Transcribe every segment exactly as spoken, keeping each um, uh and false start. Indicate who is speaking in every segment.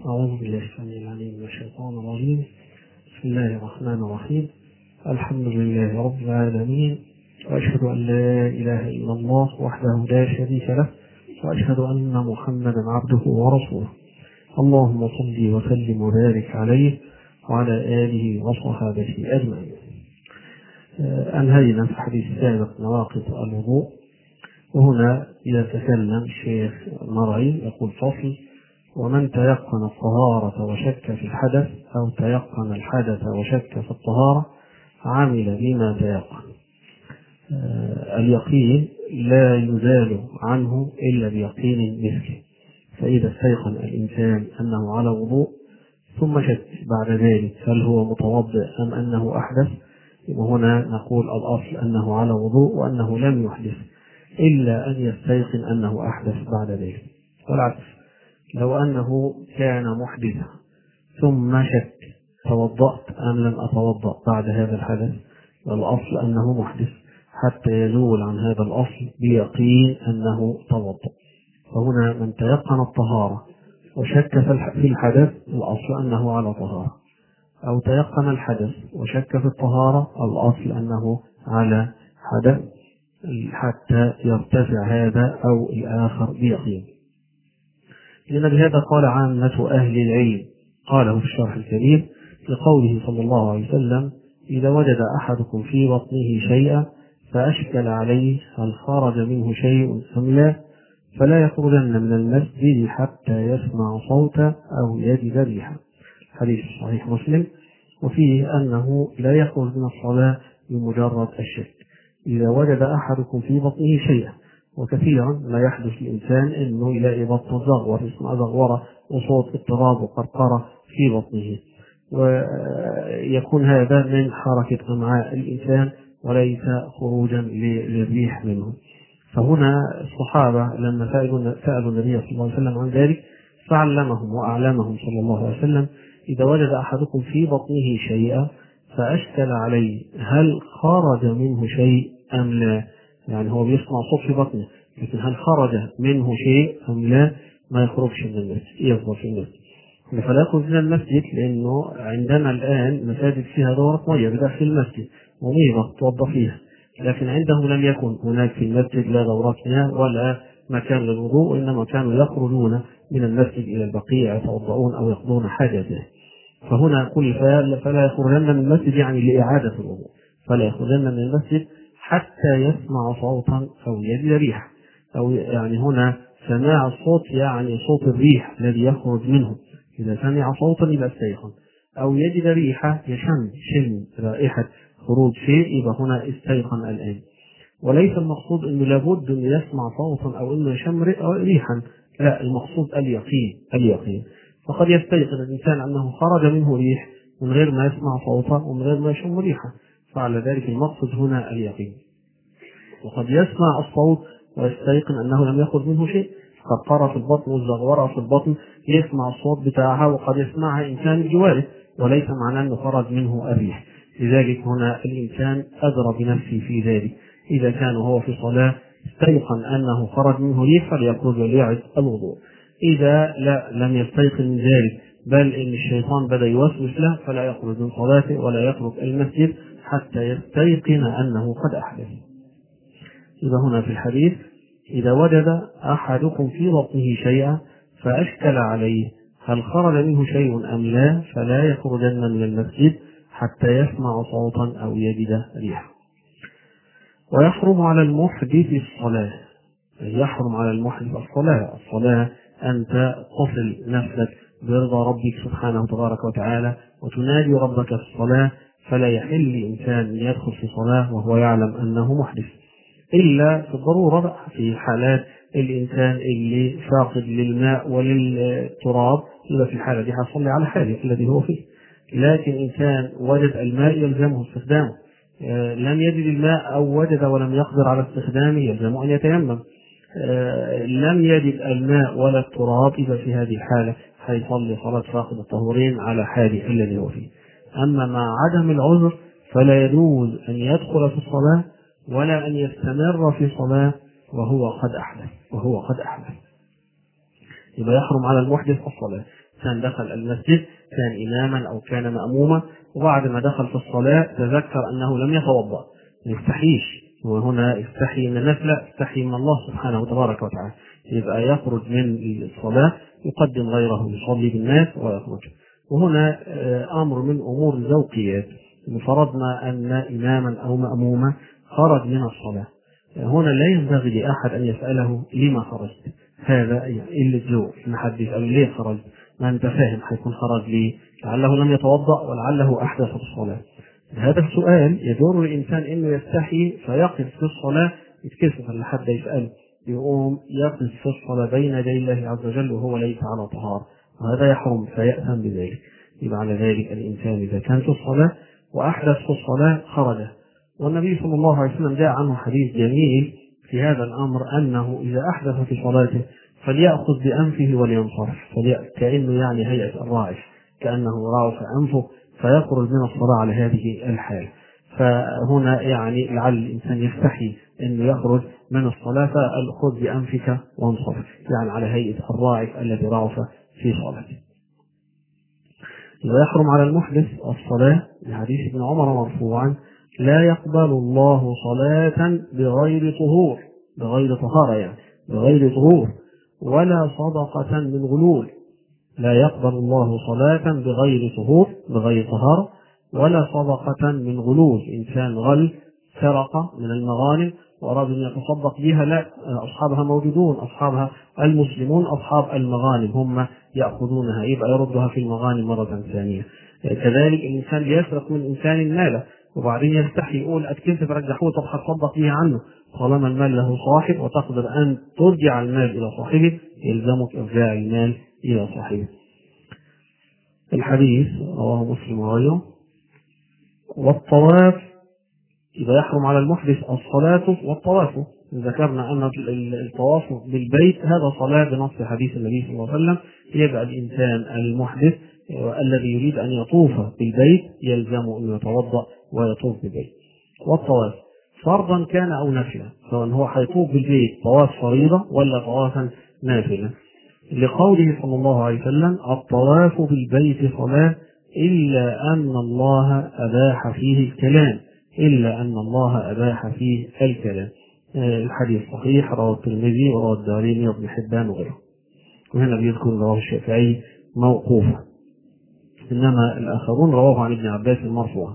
Speaker 1: أعوذ بالله السميع العليم من الشيطان الرجيم. بسم الله الرحمن الرحيم. الحمد لله رب العالمين، وأشهد أن لا إله إلا الله وحده لا شريك له، وأشهد أن محمدا عبده ورسوله. اللهم صل وسلم وبارك عليه وعلى آله وصحابه أجمعين. أنهينا في الحديث السابق نواقض الوضوء، وهنا يتكلم الشيخ المرعي يقول: فصل: ومن تيقن الطهارة وشك في الحدث أو تيقن الحدث وشك في الطهارة عمل بما تيقن. آه اليقين لا يزال عنه إلا بيقين مثله، فإذا استيقن الإنسان أنه على وضوء ثم شك بعد ذلك هل هو متوضئ أم أنه أحدث، وهنا نقول الأصل أنه على وضوء وأنه لم يحدث إلا أن يستيقن أنه أحدث بعد ذلك. والعكس، لو أنه كان محدثا ثم شك توضأت أم لم أتوضأ بعد هذا الحدث، والأصل أنه محدث حتى يزول عن هذا الأصل بيقين أنه توضأ. فهنا من تيقن الطهارة وشك في الحدث الأصل أنه على طهارة، أو تيقن الحدث وشك في الطهارة الأصل أنه على حدث حتى يرتفع هذا أو الآخر بيقين. لأن بهذا قال عامة أهل العلم، قاله في الشرح الكبير لقوله صلى الله عليه وسلم: إذا وجد أحدكم في بطنه شيئا فأشكل عليه هل خرج منه شيء أم لا فلا يخرجن من المسجد حتى يسمع صوتا أو يجد ريحا. حديث صحيح مسلم، وفيه أنه لا يخرج من الصلاة بمجرد الشك. إذا وجد أحدكم في بطنه شيئا، وكثيرا ما يحدث الإنسان أنه يلاقي بطنه زغور، يسمع زغورة وصوت اضطراب وقرقرة في بطنه، ويكون هذا من حركة أمعاء الإنسان وليس خروجا للريح منه. فهنا الصحابة لما سألوا النبي صلى الله عليه وسلم عن ذلك فعلمهم وأعلمهم صلى الله عليه وسلم: إذا وجد أحدكم في بطنه شيئا فأشكل عليه هل خرج منه شيء أم لا، يعني هو بيسمع صوت في بطنه لكن هل خرج منه شيء أم لا، ما يخرجش من المسجد، يفضل في المسجد. فلا يخرج من المسجد، لأنه عندنا الآن مساجد فيها دورة مياه بداخل المسجد وميضة توضى فيها، لكن عندهم لم يكن هناك في المسجد لا دورات مياه ولا مكان للوضوء، وإنما كانوا يخرجون من المسجد إلى البقيع يتوضؤون أو يقضون حاجته. فهنا يقول: فلا يخرجن من المسجد يعني لإعادة الوضوء، فلا يخرجن من المسجد حتى يسمع صوتا أو يجد ريحا، أو يعني هنا سماع الصوت يعني صوت الريح الذي يخرج منه، إذا سمع صوتا يبقى استيقن، أو يجد ريحة يشم شم رائحة خروج شيء يبقى هنا استيقن الآن. وليس المقصود أنه لابد أن يسمع صوتا أو أنه يشم ريحا، لا، المقصود اليقين. اليقين فقد يستيقن الإنسان أنه خرج منه ريح من غير ما يسمع صوتا ومن غير ما يشم ريحا، فعلى ذلك المقصود هنا اليقين. وقد يسمع الصوت ويستيقن أنه لم يخرج منه شيء، قرقرة في البطن والزغورة في البطن يسمع الصوت بتاعها وقد يسمعها إنسان بجواره وليس معناه أنه خرج منه الريح. لذلك هنا الإنسان أدرى بنفسه في ذلك. إذا كان هو في صلاة استيقن أنه خرج منه ريح فليخرج وليعد الوضوء. إذا لا لم يستيقن من ذلك بل إن الشيطان بدأ يوسوس له فلا يخرج من صلاته ولا يترك المسجد حتى يستيقن أنه قد أحدث. إذا هنا في الحديث: إذا وجد أحدكم في بطنه شيئا فأشكل عليه هل خرج منه شيء أم لا فلا يخرجن من المسجد حتى يسمع صوتا أو يجد ريحا. ويحرم على المحدث الصلاة. يحرم على المحدث الصلاة. الصلاة أنت تصل نفسك برضا ربك سبحانه تبارك وتعالى وتنادي ربك في الصلاة، فلا يحل لإنسان يدخل في صلاة وهو يعلم أنه محدث إلا في الضرورة، في حالات الإنسان اللي فاقد للماء وللتراب إلا في الحالة دي حصل على حاله الذي هو فيه. لكن إنسان وجد الماء يلزمه استخدامه، لم يجد الماء أو وجد ولم يقدر على استخدامه يلزمه أن يتيمم، لم يجد الماء ولا التراب إذا في هذه الحالة هيصلي صلاة فاقد الطهورين على حاله الذي هو فيه. أما مع عدم العذر فلا يجوز أن يدخل في الصلاة ولا أن يستمر في صلاة وهو قد أحدث وهو قد أحدث يبقى يحرم على المحدث الصلاة. كان دخل المسجد كان إماما أو كان مأموما، وبعد ما دخل في الصلاة تذكر أنه لم يتوضأ، ما يستحيش، وهنا يستحي من الناس، لا يستحي من الله سبحانه وتبارك وتعالى، يبقى يخرج من الصلاة يقدم غيره يصلي بالناس ويخرج. وهنا أمر من أمور الذوقيات، فرضنا أن إماما أو مأموما خرج من الصلاة، هنا لا ينبغي لأحد أن يسأله لما خرجت، هذا إلا الذوق، إن حد يسأله ليه خرج، ما أنت فاهم هيكون خرج ليه، لعله لم يتوضأ ولعله أحدث في الصلاة. هذا السؤال يجر الإنسان إنه يستحي فيقف في الصلاة، يتكسف أن حد يسأله، يقوم يقف في الصلاة بين يدي الله عز وجل وهو ليس على طهارة، وهذا يحرم فيأثم بذلك. يبقى على ذلك الإنسان إذا كان في الصلاة وأحدث في الصلاة خرج. والنبي صلى الله عليه وسلم جاء عنه حديث جميل في هذا الأمر، أنه إذا أحدث في صلاته فليأخذ بأنفه ولينصرف، كأنه يعني هيئة الراعي، كأنه راعف أنفه فيخرج من الصلاة على هذه الحال. فهنا يعني لعل الإنسان يستحي أنه يخرج من الصلاة، فالخذ بأنفك وانصرف، يعني على هيئة الراعف الذي راعف في صلاته. ويحرم على المحدث الصلاة لحديث ابن عمر مرفوعا: لا يقبل الله صلاة بغير طهور، بغير طهارة يعني بغير طهور، ولا صدقة من غلول. لا يقبل الله صلاة بغير طهور، بغير طهارة، ولا صدقة من غلول. إنسان غل سرق من المغانم وأراد أن يتصدق بها، لا، أصحابها موجودون، أصحابها المسلمون أصحاب المغانم هم يأخذونها، يبقى يردها في المغانم مرة ثانية. كذلك الإنسان يسرق من إنسان ماله وبعدين يستحي يقول أتكنت ترجحوه، طب هتصدق به عنه، طالما المال له صاحب وتقدر أن ترجع المال إلى صاحبه يلزمك إرجاع المال إلى صاحبه. الحديث رواه مسلم وغيره. والطواف إذا يحرم على المحدث الصلاة والطواف. ذكرنا أن الطواف بالبيت هذا صلاة بنص حديث النبي صلى الله عليه وسلم، يبقى الإنسان المحدث الذي يريد أن يطوف بالبيت يلزم أن يتوضأ ويطوف بالبيت. والطواف فرضا كان أو نافلة، سواء هو هيطوف بالبيت طواف فريضة ولا طوافا نافلة، لقوله صلى الله عليه وسلم: الطواف بالبيت صلاة إلا أن الله أباح فيه الكلام، إلا أن الله أباح فيه الكلام. الحديث صحيح، رواه الترمذي ورواه الدارمي وابن حبان وغيره. وهنا بيذكر رواه الشافعي موقوفا، إنما الآخرون رواه عن ابن عباس المرفوع.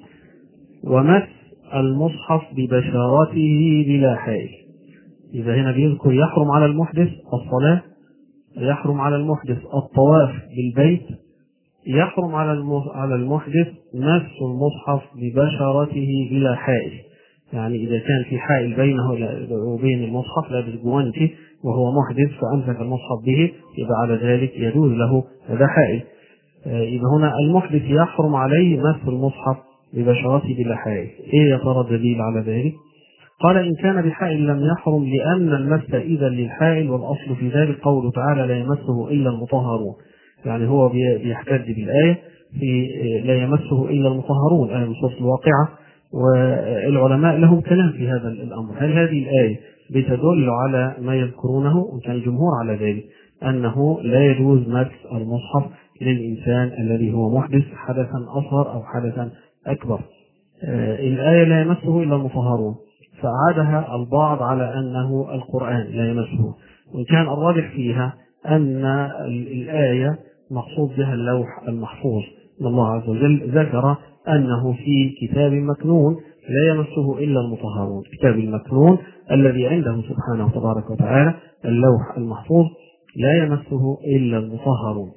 Speaker 1: ومس المصحف ببشارته بلا حائل. إذا هنا بيذكر يحرم على المحدث الصلاة، يحرم على المحدث الطواف بالبيت، يحرم على المحدث مس المصحف ببشرته بلا حائل، يعني إذا كان في حائل بينه وبين المصحف لا بالجوانتي وهو محدث فأمسك المصحف به، يبقى على ذلك يجوز له هذا حائل. إذا هنا المحدث يحرم عليه مس المصحف ببشرته بلا حائل. إيه يا ترى الدليل على ذلك؟ قال: إن كان بحائل لم يحرم، لأن المس إذا للحائل، والأصل في ذلك قوله تعالى: لا يمسه إلا المطهرون، يعني هو بيحتج بالآية في لا يمسه إلا المطهرون، آية من سورة الواقعة، والعلماء لهم كلام في هذا الأمر. هل هذه الآية بتدل على ما يذكرونه؟ وكان الجمهور على ذلك، أنه لا يجوز مس المصحف للإنسان الذي هو محدث حدثا أصغر أو حدثا أكبر. الآية لا يمسه إلا المطهرون، فأعادها البعض على أنه القرآن لا يمسه، وإن كان الراجح فيها أن الآية مقصود بها اللوح المحفوظ. الله عز وجل ذكر أنه في كتاب مكنون لا يمسه إلا المطهرون، كتاب المكنون الذي عنده سبحانه وتبارك وتعالى اللوح المحفوظ لا يمسه إلا المطهرون.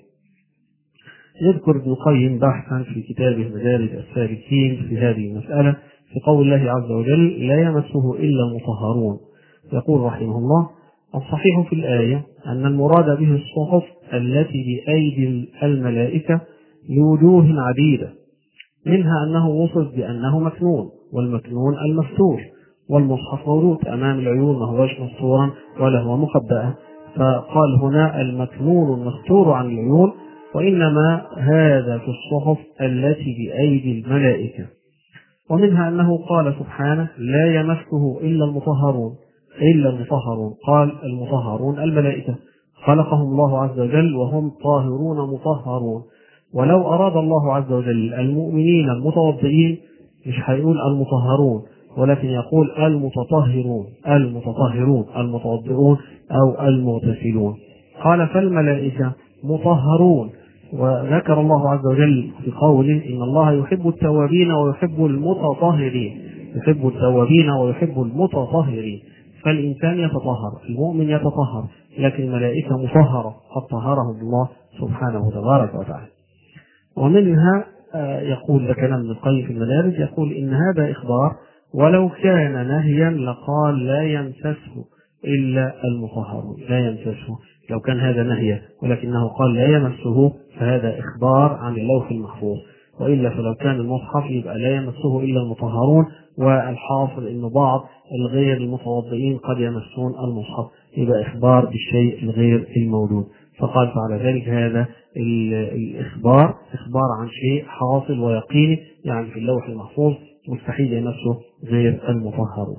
Speaker 1: يذكر ابن القيم بحثا في كتابه مدارج السالكين في هذه المسألة في قول الله عز وجل: لا يمسه إلا المطهرون. يقول رحمه الله: الصحيح في الآية أن المراد به الصحف التي بأيدي الملائكة لوجوه عديدة، منها أنه وصف بأنه مكنون، والمكنون المفتوح، والمصحف موجود أمام العيون ما هوش مستورا ولا هو مخبأ، فقال هنا المكنون المستور عن العيون، وإنما هذا في الصحف التي بأيدي الملائكة. ومنها أنه قال سبحانه: لا يمسه إلا المطهرون، إلا المطهرون، قال المطهرون الملائكة، خلقهم الله عز وجل وهم طاهرون مطهرون. ولو أراد الله عز وجل المؤمنين المتوضئين مش هيقول المطهرون، ولكن يقول المتطهرون المتطهرون المتوضئون أو المغتسلون. قال فالملائكة مطهرون. وذكر الله عز وجل في قوله إن الله يحب التوابين ويحب المتطهرين، يحب التوابين ويحب المتطهرين. فالإنسان يتطهر، المؤمن يتطهر، لكن الملائكة مطهرة قد طهرهم الله سبحانه تبارك وتعالى. ومنها يقول ده كلام ابن القيم في المدارج، يقول إن هذا إخبار، ولو كان نهيا لقال لا يمسسه إلا المطهرون، لا يمسسه لو كان هذا نهيا، ولكنه قال لا يمسه فهذا إخبار عن اللوح المحفوظ. وإلا فلو كان المصحف يبقى لا يمسه إلا المطهرون، والحاصل إن بعض الغير المتوضئين قد يمسون المصحف، يبقى إخبار بالشيء الغير الموجود. فقال فعلى ذلك هذا الإخبار إخبار عن شيء حاصل ويقيني، يعني في اللوح المحفوظ مستحيل يمسه غير المطهرون.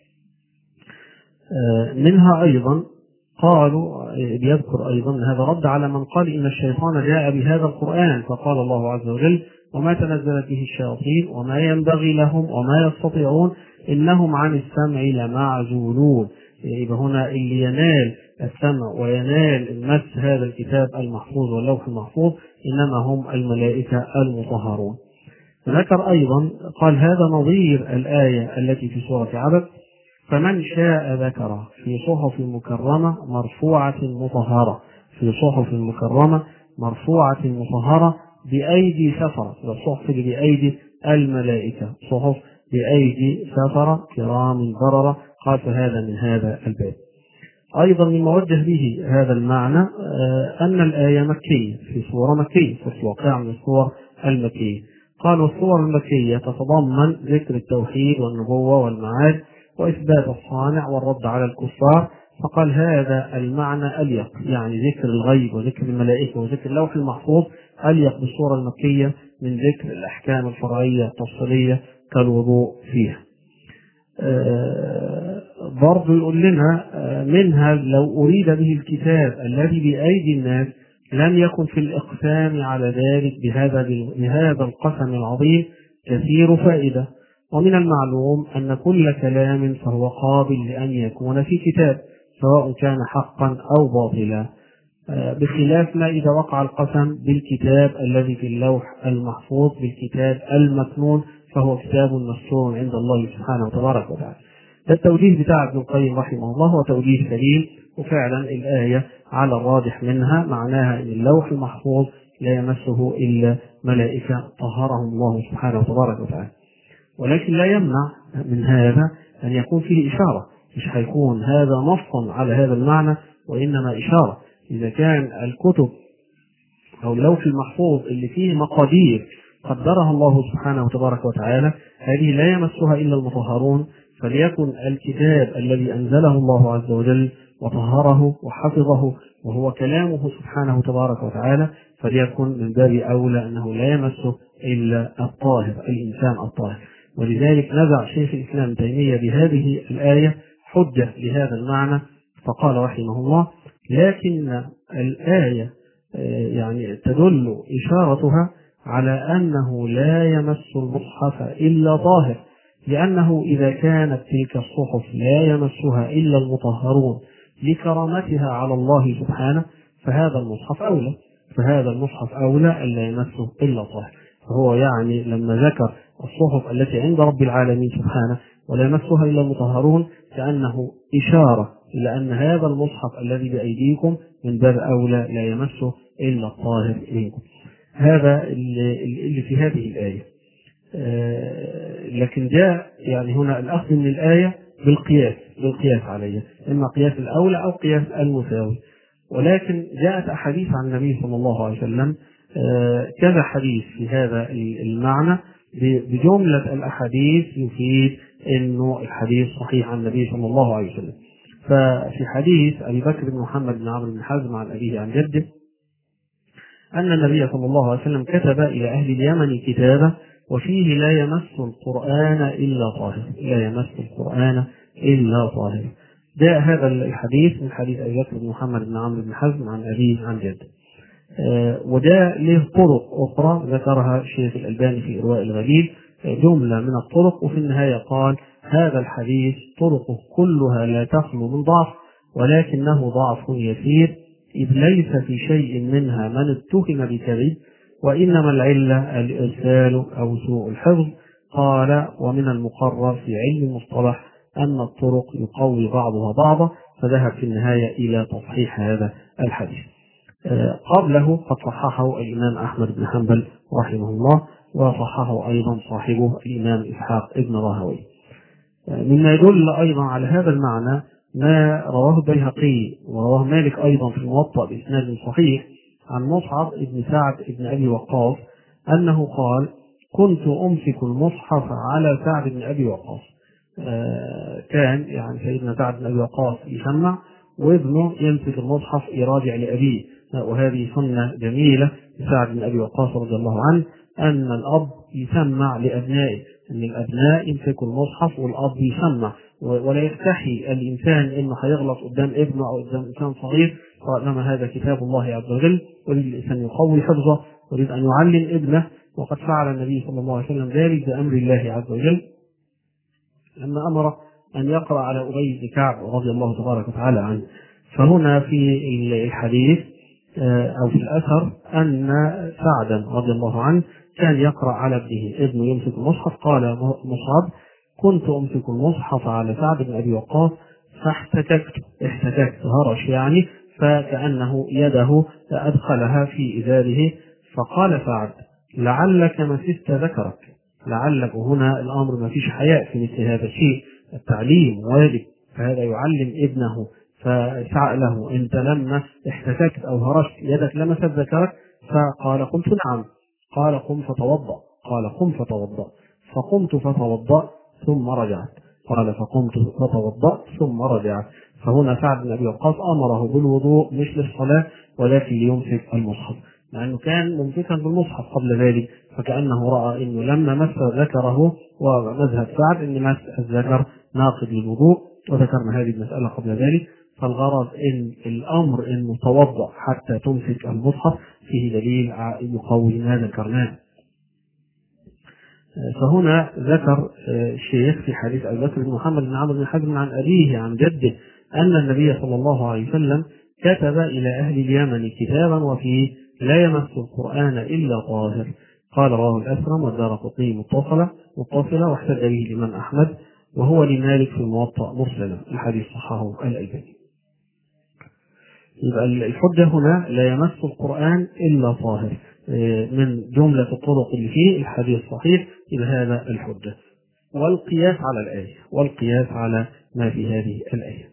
Speaker 1: منها أيضا قالوا بيذكر أيضا هذا رد على من قال إن الشيطان جاء بهذا القرآن، فقال الله عز وجل وما تنزلت به الشياطين وما ينبغي لهم وما يستطيعون إنهم عن السمع لمعزولون. يبقى هنا اللي ينال السمع وينال المس هذا الكتاب المحفوظ واللوح المحفوظ إنما هم الملائكة المطهرون. ذكر أيضا قال هذا نظير الآية التي في سورة عبد فمن شاء ذكره في صحف مكرمة مرفوعة مطهرة، في صحف مكرمة مرفوعة مطهرة بأيدي سفرة، الصحف بأيدي الملائكة، صحف بأيدي سفرة كرام بررة. قال فهذا من هذا الباب. أيضا مما وجه به هذا المعنى أن الآية مكية في سورة مكية، في الواقع من السور المكية. قالوا السور المكية تتضمن ذكر التوحيد والنبوة والمعاد وإثبات الصانع والرد على الكفار، فقال هذا المعنى أليق، يعني ذكر الغيب وذكر الملائكة وذكر اللوح المحفوظ أليق بالسورة المكية من ذكر الأحكام الفرعية التفصيلية كالوضوء فيها. آه برضو يقول لنا آه منها لو أريد به الكتاب الذي بأيدي الناس لم يكن في الإقسام على ذلك بهذا, بهذا القسم العظيم كثير فائدة. ومن المعلوم أن كل كلام فهو قابل لأن يكون في كتاب سواء كان حقا أو باطلا، بخلاف ما إذا وقع القسم بالكتاب الذي في اللوح المحفوظ بالكتاب المكنون فهو كتاب مستور عند الله سبحانه وتبارك وتعالى. ده التوجيه بتاع ابن القيم رحمه الله هو توجيه سليم، وفعلا الآية على الراجح منها معناها أن اللوح المحفوظ لا يمسه إلا ملائكة طهرهم الله سبحانه وتبارك وتعالى. ولكن لا يمنع من هذا أن يكون فيه إشارة، مش هيكون هذا نصا على هذا المعنى وإنما إشارة. إذا كان الكتب أو اللوح المحفوظ اللي فيه مقادير قدرها الله سبحانه وتبارك وتعالى هذه لا يمسها إلا المطهرون، فليكن الكتاب الذي أنزله الله عز وجل وطهره وحفظه وهو كلامه سبحانه وتبارك وتعالى فليكن من باب أولى أنه لا يمسه إلا الطاهر، الإنسان الطاهر. ولذلك نزع شيخ الإسلام ابن تيمية بهذه الآية حجة لهذا المعنى، فقال رحمه الله لكن الآية يعني تدل إشارتها على أنه لا يمس المصحف إلا طاهر، لأنه إذا كانت تلك الصحف لا يمسها إلا المطهرون لكرامتها على الله سبحانه فهذا المصحف أولى، فهذا المصحف أولى ألا يمسه إلا طاهر. فهو يعني لما ذكر الصحف التي عند رب العالمين سبحانه ولا يمسها إلا المطهرون كأنه إشارة إلى أن هذا المصحف الذي بأيديكم من باب أولى لا يمسه إلا الطاهر منكم. هذا اللي في هذه الآية. لكن جاء يعني هنا الأخذ من الآية بالقياس بالقياس عليه، إما قياس الأولى أو قياس المساوي. ولكن جاءت أحاديث عن النبي صلى الله عليه وسلم كذا حديث في هذا المعنى، بجملة الأحاديث يفيد أنه الحديث صحيح عن النبي صلى الله عليه وسلم. ففي حديث أبي بكر بن محمد بن عمرو بن حزم عن أبيه عن جده أن النبي صلى الله عليه وسلم كتب إلى أهل اليمن كتابا وفيه لا يمس القرآن إلا طاهر، لا يمس القرآن إلا طاهر. جاء هذا الحديث من حديث أبي بكر بن محمد بن عمرو بن حزم عن أبيه عن جده. آه وده له طرق أخرى ذكرها الشيخ الألباني في إرواء الغليل، آه جملة من الطرق، وفي النهاية قال هذا الحديث طرقه كلها لا تخلو من ضعف، ولكنه ضعف يسير، إذ ليس في شيء منها من اتهم بكذب، وإنما العلة الإرسال أو سوء الحفظ. قال ومن المقرر في علم المصطلح أن الطرق يقوي بعضها بعضا، فذهب في النهاية إلى تصحيح هذا الحديث. قبله قد صححه الإمام أحمد بن حنبل رحمه الله، وصححه أيضا صاحبه الإمام إسحاق ابن راهويه. مما يدل أيضا على هذا المعنى ما رواه البيهقي ورواه مالك أيضا في الموطأ بإسناد صحيح عن مصعب بن سعد بن أبي وقاص أنه قال كنت أمسك المصحف على سعد بن أبي وقاص. آه كان يعني سيدنا سعد بن أبي وقاص يسمع وابنه يمسك المصحف يراجع لأبيه، وهذه سنة جميلة لسعد بن أبي وقاص رضي الله عنه أن الأب يسمع لأبنائه، أن الأبناء يمسكوا المصحف والأب يسمع، ولا يستحي الإنسان أنه هيغلط قدام ابنه أو قدام إنسان صغير، وإنما هذا كتاب الله عز وجل، ويريد الإنسان يقوي حفظه، ويريد أن يعلم ابنه، وقد فعل النبي صلى الله عليه وسلم ذلك بأمر الله عز وجل لما أمر أن يقرأ على أبي بن كعب رضي الله تبارك وتعالى عنه. فهنا في الحديث أو في الأثر أن سعدا رضي الله عنه كان يقرأ على ابنه، ابنه يمسك المصحف. قال مصعب كنت أمسك المصحف على سعد بن أبي وقاص فاحتككت، احتككت هرش يعني، فكأنه يده أدخلها في إزاره، فقال سعد لعلك مسست ذكرك، لعلك هنا الأمر ما فيش حياء في مثل هذا الشيء، التعليم واجب، فهذا يعلم ابنه، فسأله أنت لما احتككت أو هرشت يدك لمست ذكرك؟ فقال قلت نعم. قال قم فتوضأ، قال قم فتوضأ، فقمت فتوضأت ثم رجعت، قال فقمت فتوضأت ثم رجعت. فهنا سعد بن أبي وقاص أمره بالوضوء مش للصلاة ولكن ليمسك المصحف، لأنه كان ممسكا بالمصحف قبل ذلك، فكأنه رأى أنه لما مس ذكره، ومذهب سعد أن مس الذكر ناقض للوضوء، وذكرنا هذه المسألة قبل ذلك. فالغرض ان الامر انه توضأ حتى تمسك المصحف فيه دليل يقوي ما ذكرناه. فهنا ذكر الشيخ في حديث ابي بكر بن محمد بن عمرو بن حزم عن ابيه عن جده ان النبي صلى الله عليه وسلم كتب الى اهل اليمن كتابا وفيه لا يمس القرآن الا طاهر. قال رواه الاسرم والدارقطني متصله متصله واحتج به الامام احمد، وهو لمالك في الموطأ مرسلا، الحديث صححه الألباني. يبقى الحجة هنا لا يمس القرآن إلا طاهر، من جملة الطرق اللي فيه الحديث صحيح، إلى هذا الحجة، والقياس على الآية، والقياس على ما في هذه الآية.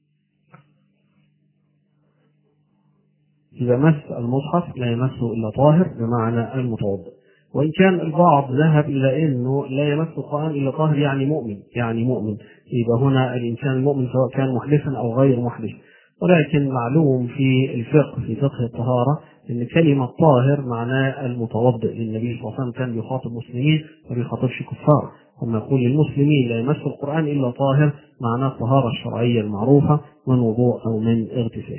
Speaker 1: إذا مس المصحف لا يمسه إلا طاهر بمعنى المتوضئ، وإن كان البعض ذهب إلى أنه لا يمس القرآن إلا طاهر يعني مؤمن، يعني مؤمن، يبقى هنا الإنسان المؤمن سواء كان محدثا أو غير محدث. ولكن معلوم في الفقه في فقه الطهارة أن كلمة طاهر معناه المتوضئ، للنبي صلى الله عليه وسلم كان بيخاطب مسلمين ما بيخاطبش كفار، هم يقول للمسلمين لا يمس القرآن إلا طاهر، معناه الطهارة الشرعية المعروفة من وضوء أو من اغتسال.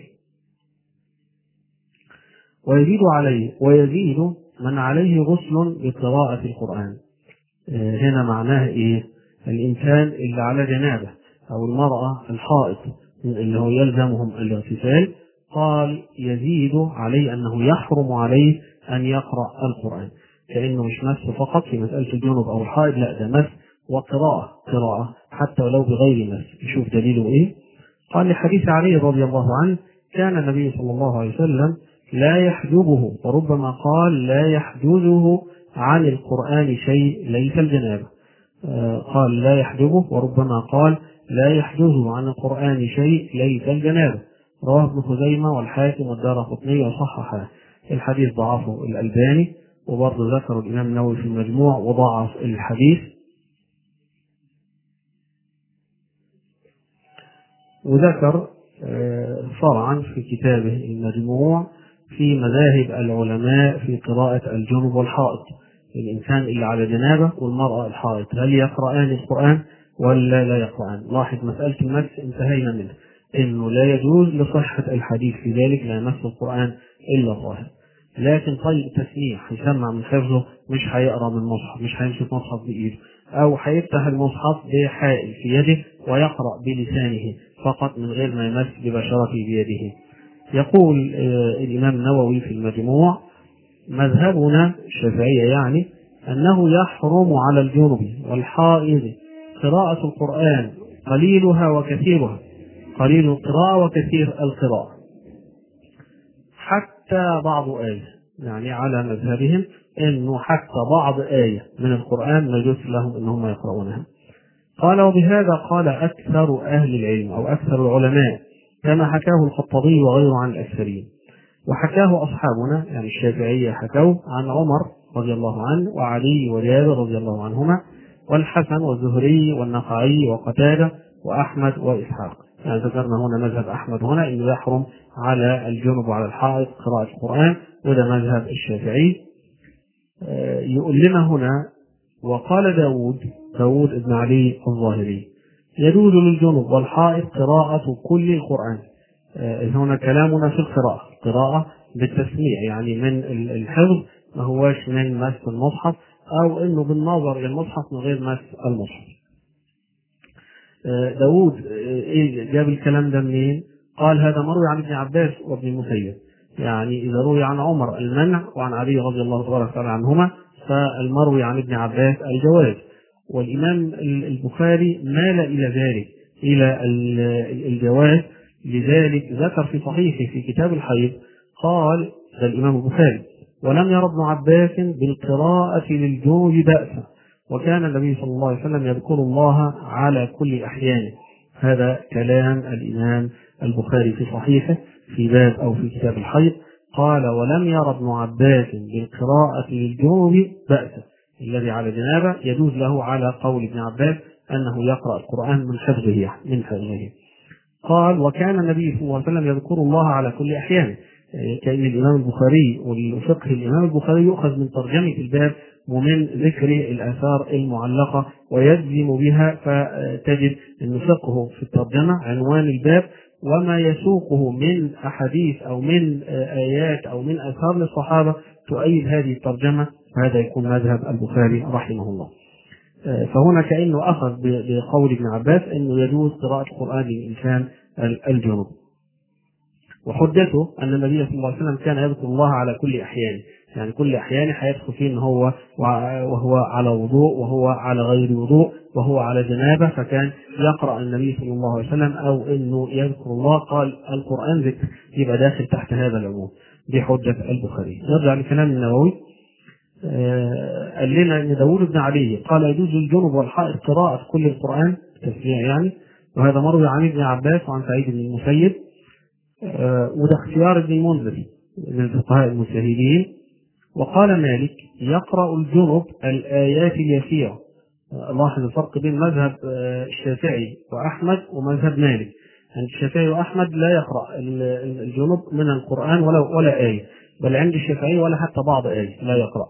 Speaker 1: ويزيد عليه ويزيد من عليه غسل بقراءة القرآن. هنا معناه إيه؟ الإنسان اللي على جنابه أو المرأة الحائض اللي هو يلزمهم الاغتسال، قال يزيد عليه أنه يحرم عليه أن يقرأ القرآن، كأنه مش مس فقط في مسألة الجنوب أو الحائض، لا ده مس وقراءة، قراءة حتى ولو بغير مس. نشوف دليله إيه؟ قال لحديث علي رضي الله عنه كان النبي صلى الله عليه وسلم لا يحجبه، وربما قال لا يحجزه عن القرآن شيء ليس الجنابة، قال لا يحجبه، وربما قال لا يحجزه عن القرآن شيء ليس الجنابة. رواه ابن خزيمة والحاكم والدارقطني وصححه. الحديث ضعفه الألباني، وبرضه ذكر الإمام النووي في المجموع وضعف الحديث. وذكر فرعا في كتابه المجموع في مذاهب العلماء في قراءة الجنوب والحائض، الإنسان اللي على جنابه والمرأة الحائض هل يقرأان القرآن ولا لا يقرأان؟ لاحظ مسألة المس انتهينا منها، إنه لا يجوز لصحة الحديث في ذلك لا يمس القرآن إلا الظاهر. لكن طيب تسميح يسمع من حفظه، مش هيقرأ من مصحف، مش هيمسك مصحف بإيده، أو هيفتح المصحف بحائل في يده ويقرأ بلسانه فقط من غير ما يمس ببشرته بيده. يقول آه الإمام النووي في المجموع: مذهبنا الشافعية يعني أنه يحرم على الجنب والحائض قراءة القرآن قليلها وكثيرها، قليل القراءة وكثير القراءة، حتى بعض آية. يعني على مذهبهم أنه حتى بعض آية من القرآن لا يجوز لهم أنهم يقرؤونها. قال: وبهذا قال أكثر أهل العلم أو أكثر العلماء، كما حكاه الخطابي وغيره عن الأكثرين. وحكاه أصحابنا يعني الشافعية حكوا عن عمر رضي الله عنه وعلي وجابر رضي الله عنهما والحسن والزهري والنخعي وقتادة وأحمد وإسحاق. يعني ذكرنا هنا مذهب أحمد هنا إنه يحرم على الجنب وعلى الحائض قراءة القرآن، وده مذهب الشافعي. يقول لنا هنا: وقال داود داود ابن علي الظاهري: يجوز للجنب والحائض قراءة كل القرآن. هنا كلامنا في القراءة، قراءة بالتسميع يعني من الحفظ، ما هواش من مس المصحف أو إنه بالنظر إلى المصحف من غير مس المصحف. داود إيه جاب الكلام ده منين؟ قال: هذا مروي عن ابن عباس وابن المسيب. يعني إذا روي عن عمر المنع وعن علي رضي الله تبارك وتعالى عنهما، فالمروي عن ابن عباس الجواز. والإمام البخاري مال إلى ذلك، إلى الجواز، لذلك ذكر في صحيحه في كتاب الحيض قال ده الإمام البخاري: ولم ير ابن عباس بالقراءة للجنوب بأسا، وكان النبي صلى الله عليه وسلم يذكر الله على كل أحيانه. هذا كلام الإمام البخاري في صحيحه في باب أو في كتاب الحيض. قال: ولم ير ابن عباس بالقراءة للجنوب بأسا، الذي على جنابه يجوز له على قول ابن عباس أنه يقرأ القرآن من حفظه من حفظه. قال: وكان النبي صلى الله عليه وسلم يذكر الله على كل أحيانه. كأن الإمام البخاري والفقه الإمام البخاري يؤخذ من ترجمة الباب ومن ذكر الآثار المعلقة ويجزم بها، فتجد أن فقهه في الترجمة عنوان الباب وما يسوقه من أحاديث أو من آيات أو من آثار للصحابة تؤيد هذه الترجمة، فهذا يكون مذهب البخاري رحمه الله. فهنا كأنه أخذ بقول ابن عباس أنه يجوز قراءة القرآن للإنسان الجنوب. وحجته أن النبي صلى الله عليه وسلم كان يذكر الله على كل أحيان، يعني كل أحيان هيدخل فيه إن هو وهو على وضوء وهو على غير وضوء وهو على جنابة، فكان يقرأ النبي صلى الله عليه وسلم أو إنه يذكر الله. قال: القرآن ذكر، يبقى داخل تحت هذا العموم. دي حجة البخاري. نرجع لكلام النووي. آه قال لنا ان داود بن علي قال: يجوز للجنب والحائض قراءة كل القرآن تسميع يعني، وهذا مروي عن ابن عباس وعن سعيد بن المسيب. آه وده اختيار ابن المنذر من الفقهاء المجتهدين. وقال مالك: يقرأ الجنب الآيات اليسيرة. آه لاحظ الفرق بين مذهب آه الشافعي وأحمد ومذهب مالك. عند الشافعي وأحمد لا يقرأ الجنب من القرآن ولا ولا آية، بل عند الشافعي ولا حتى بعض آية لا يقرأ.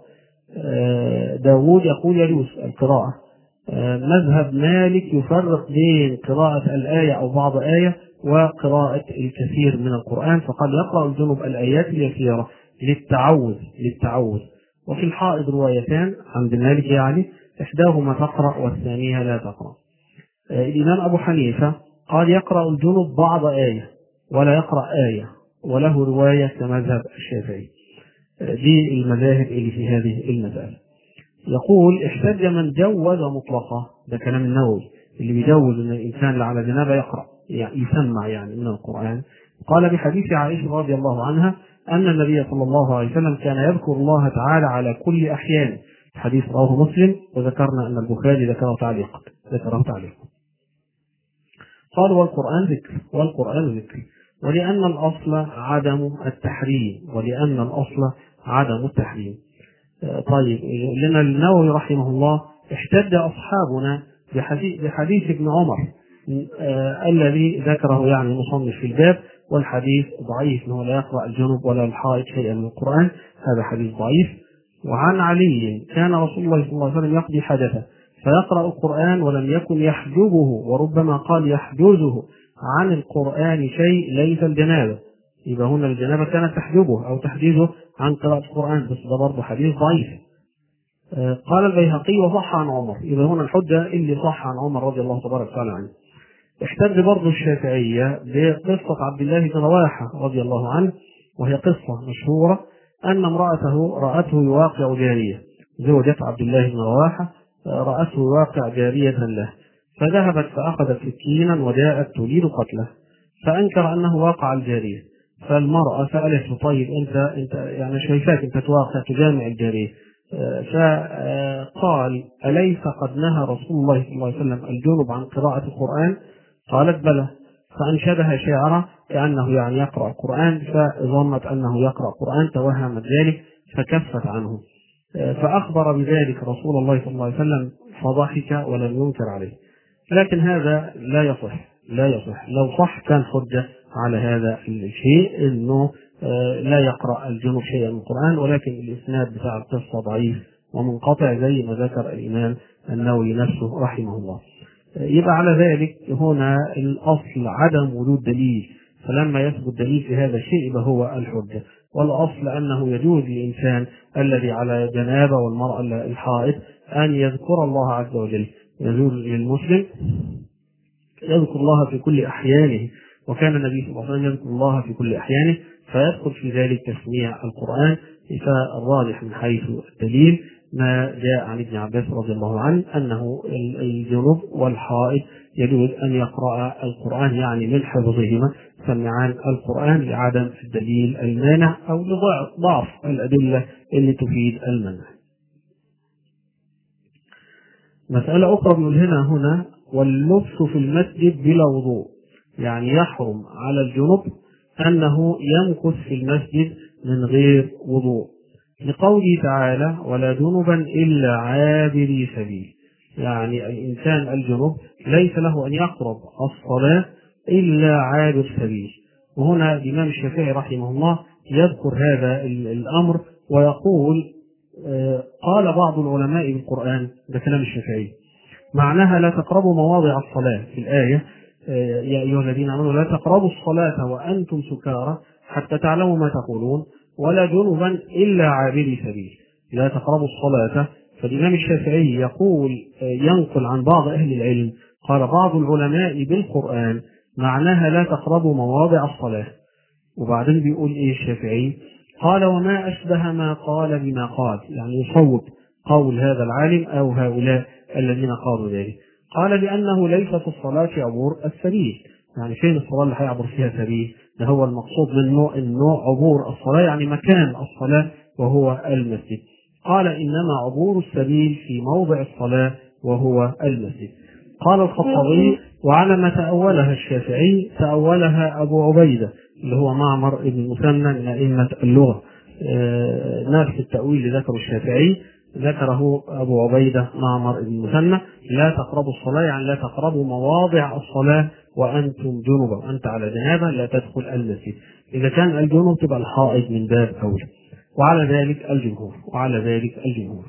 Speaker 1: داود يقول يجوز القراءة. مذهب مالك يفرق بين قراءة الآية أو بعض آية وقراءة الكثير من القرآن، فقد يقرأ الجنب الآيات اليسيرة للتعوذ للتعوذ وفي الحائض روايتان عند مالك، يعني إحداهما تقرأ والثانية لا تقرأ. الإمام أبو حنيفة قال يقرأ الجنب بعض آية ولا يقرأ آية، وله رواية كمذهب الشافعي. دي المذاهب اللي في هذه المسألة. يقول: احتج من جوز مطلقة، ده كلام النووي، اللي بيجوز ان الانسان اللي على جنابه يقرأ يعني يسمع يعني من القرآن. قال بحديث عائشة رضي الله عنها ان النبي صلى الله عليه وسلم كان يذكر الله تعالى على كل احيان. حديث رواه مسلم، وذكرنا ان البخاري ذكره تعليقا ذكره تعليقا. قال: والقرآن ذكر والقرآن ذكر ولأن الأصل عدم التحريم ولأن الأصل عدم التحريم. طيب لنا النووي رحمه الله: احتج أصحابنا بحديث, بحديث ابن عمر آه الذي ذكره يعني المصنف في الباب، والحديث ضعيف، انه لا يقرأ الجنب ولا الحائض شيئا من القرآن، هذا حديث ضعيف. وعن علي: كان رسول الله صلى الله عليه وسلم يقضي حدثه فيقرأ القرآن ولم يكن يحجبه، وربما قال يحجزه عن القرآن شيء ليس الجنابة، يبقى هنا الجنابة كانت تحجبه أو تحجزه عن قراءة القرآن، بس ده برضه حديث ضعيف. قال البيهقي وصح عن عمر، يبقى هنا الحجة اللي صح عن عمر رضي الله تبارك وتعالى عنه. احتج برضه الشافعية بقصة عبد الله بن رواحة رضي الله عنه، وهي قصة مشهورة أن امرأته رأته يواقع جارية، زوجة عبد الله بن رواحة رأته يواقع جارية له، فذهبت فأخذت سكينا وجاءت تريد قتله، فأنكر أنه واقع الجارية. فالمرأة سألته طيب أنت أنت يعني شايفاك أنت تواقع تجامع الجارية، فقال أليس قد نهى رسول الله صلى الله عليه وسلم الجنب عن قراءة القرآن؟ قالت بلى. فأنشدها شاعرة كأنه يعني يقرأ القرآن، فظنت أنه يقرأ القرآن توهمت ذلك فكفت عنه، فأخبر بذلك رسول الله صلى الله عليه وسلم فضحك ولم ينكر عليه. لكن هذا لا يصح لا يصح لو صح كان حجة على هذا الشيء أنه لا يقرأ الجنوب شيئا من القرآن، ولكن الإسناد بتاع القصة ضعيف ومنقطع زي ما ذكر الإمام النووي نفسه رحمه الله. يبقى على ذلك هنا الأصل عدم وجود دليل، فلما يثبت دليل في هذا الشيء يبقى هو الحجة. والأصل أنه يجوز للإنسان الذي على جنابة والمرأة الحائض أن يذكر الله عز وجل، يجوز للمسلم يذكر الله في كل أحيانه، وكان النبي صلى الله عليه وسلم يذكر الله في كل أحيانه، فيدخل في ذلك تسميع القرآن. فالراجح من حيث الدليل ما جاء عن ابن عباس رضي الله عنه أنه الجنوب والحائض يجوز أن يقرأ القرآن، يعني من حفظهما سمعان القرآن لعدم الدليل المانع أو لضعف الأدلة اللي تفيد المنع. مسألة أخرى بيقول هنا هنا واللبس في المسجد بلا وضوء، يعني يحرم على الجنوب أنه يمكث في المسجد من غير وضوء، لقوله تعالى ولا جنبا إلا عابري سبيل، يعني الإنسان الجنوب ليس له أن يقرب الصلاة إلا عابر سبيل. وهنا الإمام الشافعي رحمه الله يذكر هذا الأمر ويقول قال بعض العلماء بالقرآن، ده كلام الشافعي، معناها لا تقربوا مواضع الصلاة في الآية يا أيها الذين آمنوا لا تقربوا الصلاة وأنتم سكارى حتى تعلموا ما تقولون ولا جنبا إلا عابري سبيل، لا تقربوا الصلاة. فالإمام الشافعي يقول ينقل عن بعض أهل العلم قال بعض العلماء بالقرآن معناها لا تقربوا مواضع الصلاة، وبعدين بيقول إيه الشافعي؟ قال وما أشبه ما قال بما قال، يعني يصوب قول هذا العالم أو هؤلاء الذين قالوا ذلك. قال لأنه ليست الصلاة عبور السبيل، يعني فين الصلاة اللي هيعبر فيها سبيل؟ ده هو المقصود منه إنه عبور الصلاة يعني مكان الصلاة وهو المسجد. قال إنما عبور السبيل في موضع الصلاة وهو المسجد. قال الخطابي وعلى ما تأولها الشافعي تأولها أبو عبيدة اللي هو معمر ابن مثنى من أئمة اللغة، نفس التأويل اللي ذكره الشافعي ذكره أبو عبيدة معمر ابن مثنى، لا تقربوا الصلاة يعني لا تقربوا مواضع الصلاة وأنتم جنوبا، أنت على جنابة لا تدخل المسجد. إذا كان الجنوب تبقى الحائض من باب أولى، وعلى ذلك الجمهور وعلى ذلك الجمهور.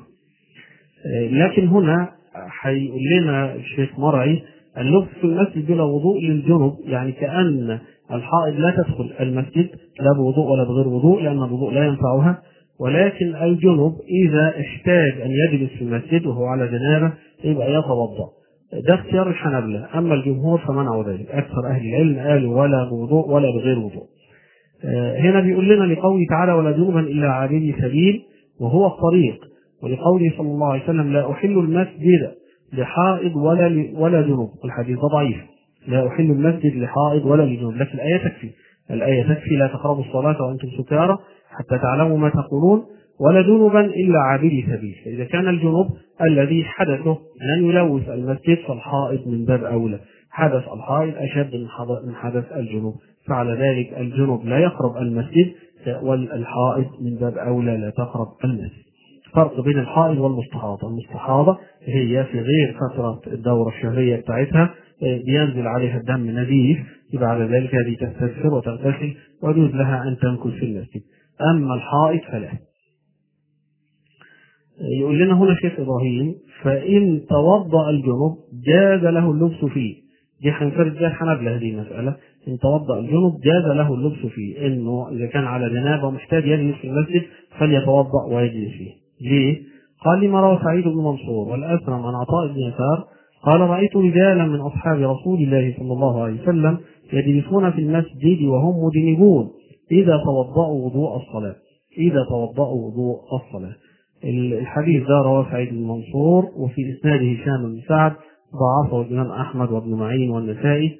Speaker 1: لكن هنا هيقول لنا الشيخ مرعي اللبس في المسجد بلا وضوء للجنوب، يعني كأن الحائض لا تدخل المسجد لا بوضوء ولا بغير وضوء لأن الوضوء لا ينفعها، ولكن الجنوب إذا احتاج أن يجلس في المسجد وهو على جنابه يبقى يتوضأ. ده اختيار الحنابلة، أما الجمهور فمنعوا ذلك، أكثر أهل العلم قالوا ولا بوضوء ولا بغير وضوء. هنا بيقول لنا لقوله تعالى ولا جنبا إلا عابري سبيل وهو الطريق، ولقوله صلى الله عليه وسلم لا أحل المسجد لحائض ولا ولا جنوب، والحديث ضعيف، لا أحل المسجد لحائض ولا لجنوب، لكن الآية تكفي، الآية تكفي لا تقربوا الصلاة وأنتم سكارى حتى تعلموا ما تقولون ولا جنبا إلا عابري سبيل. فإذا كان الجنوب الذي حدثه لن يلوث المسجد فالحائض من باب أولى، حدث الحائض أشد من حدث الجنوب، فعلى ذلك الجنوب لا يقرب المسجد والحائض من باب أولى لا تقرب المسجد. فرق بين الحائض والمستحاضة، المستحاضة هي في غير فترة الدورة الشهرية بتاعتها بينزل عليها الدم نزيف، يبقى على ذلك هذه تستغفر وتغتسل ويجوز لها أن تمكث في المسجد، أما الحائض فلا. يقول لنا هنا شيخ إبراهيم: فإن توضأ الجنب جاز له اللبس فيه. دي هنفرد بها الحنابلة هذه المسألة. إن توضأ الجنب جاز له اللبس فيه، إنه إذا كان على جنابة ومحتاج يجلس في المسجد فليتوضأ ويجلس فيه. ليه؟ قال: لما روى سعيد بن منصور والأسرم عن عطاء بن يسار قال: رأيت رجالا من أصحاب رسول الله صلى الله عليه وسلم يجلسون في المسجد وهم مذنبون إذا توضأوا وضوء الصلاة إذا توضأوا وضوء الصلاة. الحديث ده رواه سعيد بن منصور، وفي إسناده هشام بن سعد ضعفه الإمام أحمد وابن معين والنسائي،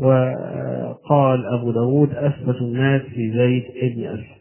Speaker 1: وقال أبو داود أثبت الناس في زيد بن أسلم.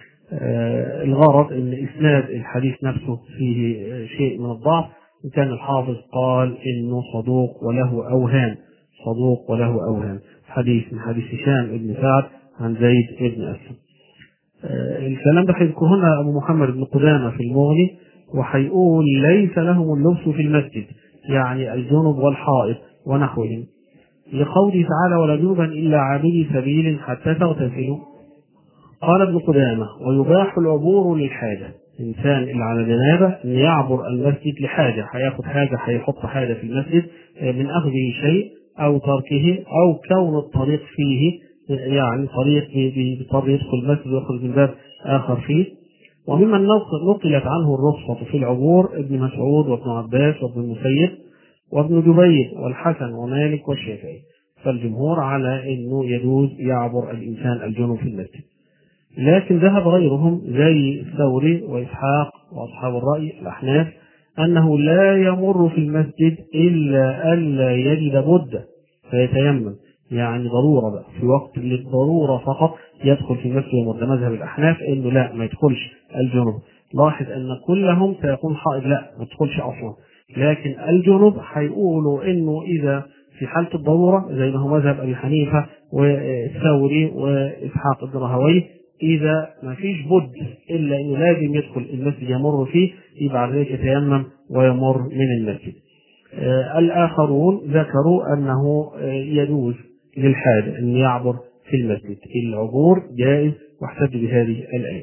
Speaker 1: الغرض أن إسناد الحديث نفسه فيه شيء من الضعف، إن كان الحافظ قال إنه صدوق وله أوهام صدوق وله أوهام حديث من حديث هشام بن سعد عن زيد بن أسلم. الكلام ده هيذكر هنا أبو محمد بن قدامة في المغني، وهيقول: ليس لهم اللبس في المسجد، يعني الجنب والحائط ونحوهم، لقوله تعالى: ولا جنبا إلا عابري سبيل حتى تغتسلوا. قال ابن قدامة: ويباح العبور للحاجة، الإنسان اللي على جنابة أن يعبر المسجد لحاجة، هياخد حاجة، هيحط حاجة في المسجد من أخذه شيء أو تركه أو كون الطريق فيه، يعني طريق بيضطر يدخل المسجد ويخرج من باب آخر فيه. وممن نقلت عنه الرخصة في العبور ابن مسعود وابن عباس وابن المسيب وابن جبير والحسن ومالك والشافعي، فالجمهور على أنه يجوز يعبر الإنسان الجنوب في المسجد. لكن ذهب غيرهم زي الثوري وإسحاق وأصحاب الرأي الأحناف أنه لا يمر في المسجد إلا ألا يجد بد فيتيمم، يعني ضرورة بقى، في وقت للضرورة فقط يدخل في المسجد يمر. مذهب الأحناف إنه لا، ما يدخلش الجنوب. لاحظ أن كلهم سيكون حائض لا ما يدخلش أصلا، لكن الجنوب هيقولوا إنه إذا في حالة الضرورة، زي ما هو مذهب أبي حنيفة والثوري وإسحاق بن راهويه، إذا ما فيش بد إلا إنه لازم يدخل المسجد يمر فيه، يبقى على ذلك يتيمم ويمر من المسجد. آه الآخرون ذكروا أنه آه يجوز للحاجة أن يعبر في المسجد، العبور جائز، واحتج بهذه الآية.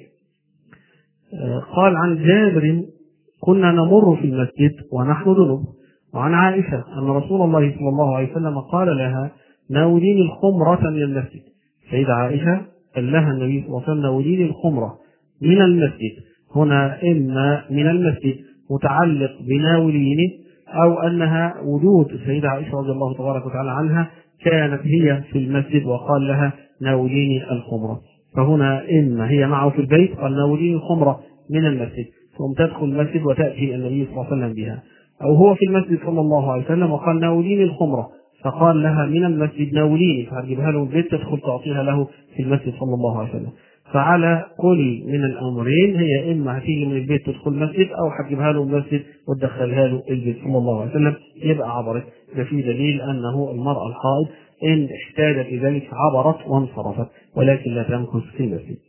Speaker 1: آه قال عن جابر: كنا نمر في المسجد ونحن جنب. وعن عائشة أن رسول الله صلى الله عليه وسلم قال لها: ناوليني الخمرة من المسجد. سيدة عائشة قال لها النبي صلى الله عليه وسلم: ناوليني الخمرة من المسجد. هنا إما من المسجد متعلق بناوليني، أو أنها وجود السيدة عائشة رضي الله تبارك وتعالى عنها كانت هي في المسجد وقال لها: ناوليني الخمرة. فهنا إما هي معه في البيت قال: ناوليني الخمرة من المسجد، ثم تدخل المسجد وتأتي النبي صلى الله عليه وسلم بها، أو هو في المسجد صلى الله عليه وسلم وقال: ناوليني الخمرة، فقال لها من المسجد: ناوليني، فهتجيبها له البيت تدخل تعطيها له في المسجد صلى الله عليه وسلم. فعلى كل من الأمرين هي إما هتيجي من البيت تدخل المسجد، أو هتجيبها له المسجد وتدخلها له البيت صلى الله عليه وسلم، يبقى عبرت. ده في دليل أنه المرأة الحائض إن احتاجت لذلك عبرت وانصرفت، ولكن لا تمكث في المسجد.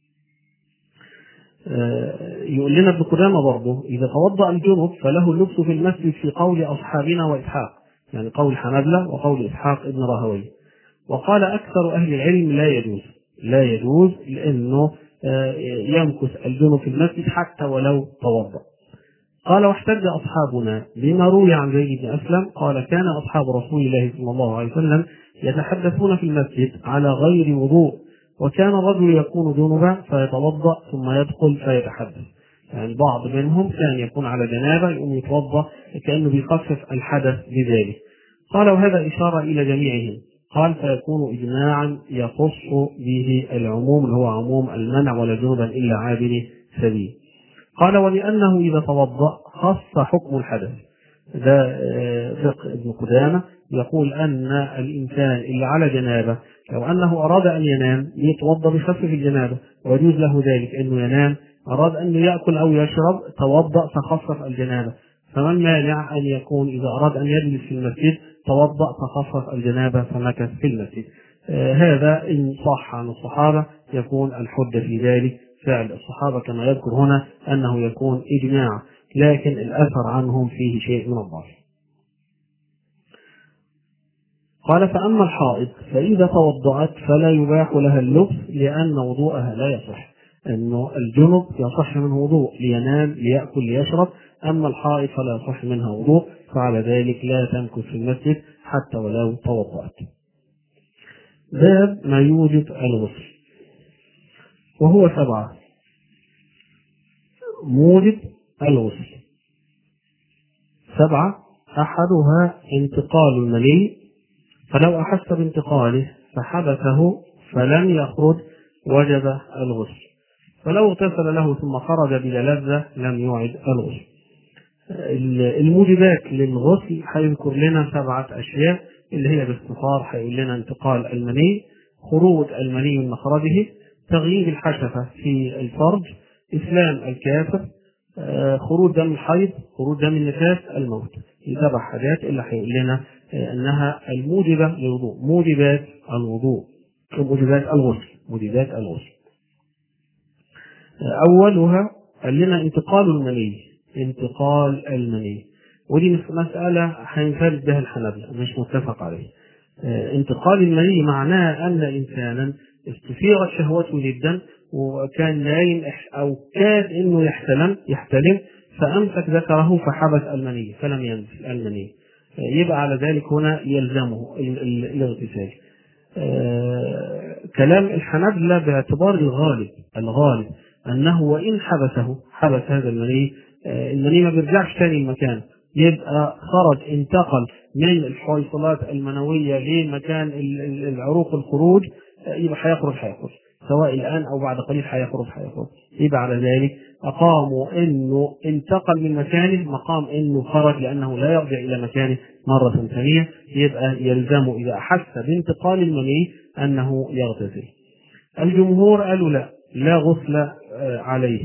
Speaker 1: يقول لنا ابن قدامة برضه: إذا توضأ الجنب فله اللبس في المسجد في قول أصحابنا وإسحاق، يعني قول حنبلة وقول إسحاق ابن راهويه. وقال أكثر أهل العلم لا يجوز لا يجوز لأنه يمكث الجنب في المسجد حتى ولو توضأ. قال: واحتج أصحابنا بما روي عن زيد بن أسلم قال: كان أصحاب رسول الله صلى الله عليه وسلم يتحدثون في المسجد على غير وضوء، وكان الرجل يكون جنبا فيتوضأ ثم يدخل فيتحدث. يعني بعض منهم كان يكون على جنابه يقوم يتوضأ كأنه بيخفف الحدث بذلك. قال: وهذا إشارة إلى جميعهم. قال: فيكون إجماعا يخص به العموم اللي هو عموم المنع: ولا جنبا إلا عابر سبيل. قال: ولأنه إذا توضأ خص حكم الحدث. ده فقه ابن قدامة يقول أن الإنسان اللي على جنابه لو أنه أراد أن ينام يتوضأ بخفف الجنابه ويجوز له ذلك أنه ينام، أراد أن يأكل أو يشرب توضأ فخفف الجنابه. فمن مانع أن يكون إذا أراد أن يجلس في المسجد توضأ فخفف الجنابه فمكث في المسجد. آه هذا إن صح عن الصحابة يكون الحجة في ذلك فعل الصحابة، كما يذكر هنا أنه يكون إجماع، لكن الأثر عنهم فيه شيء من الضعف. قال: فأما الحائض فإذا توضأت فلا يباح لها اللبس لأن وضوءها لا يصح. أنه الجنب يصح منه وضوء لينام ليأكل ليشرب، أما الحائض فلا يصح منها وضوء، فعلى ذلك لا تمكث في المسجد حتى ولو توضأت. باب ما يوجب الغسل، وهو سبعة. موجب الغسل سبعة، أحدها انتقال المني، فلو أحس بانتقاله فحبسه فلم يخرج وجب الغسل، فلو اغتسل له ثم خرج بلا لذة لم يعد الغسل. الموجبات للغسل هيذكر لنا سبعة أشياء اللي هي باختصار هيقول لنا انتقال المني، خروج المني من مخرجه، تغيير الحشفة في الفرج، إسلام الكافر، خروج دم الحيض، خروج دم النفاس، الموت. دي سبع حاجات اللي هيقول لنا أنها الموجبة للوضوء، موجبات الوضوء، موجبات الغسل، موجبات الغسل. أولها قال لنا انتقال المني، انتقال المني، ودي مسألة هينفرد بها الحنابلة مش متفق عليه. انتقال المني معناه أن إنسانا استثيرت شهوته جدا وكان نايم أو كاد إنه يحتلم يحتلم فأمسك ذكره فحبس المني فلم ينزل المني، يبقى على ذلك هنا يلزمه الاغتسال. آه كلام الحنابلة باعتبار الغالب الغالب أنه وإن حبسه حبس هذا المني، آه المني ما بيرجعش تاني المكان، يبقى خرج انتقل من الحويصلات المنوية لمكان العروق الخروج، آه يبقى هيخرج هيخرج سواء الآن أو بعد قليل هيخرج هيخرج يبقى على ذلك أقاموا إنه انتقل من مكانه مقام إنه خرج، لأنه لا يرجع إلى مكانه مرة ثانية، يبقى يلزمه إذا أحس بانتقال المني أنه يغتسل. الجمهور قالوا لا لا غسل عليه،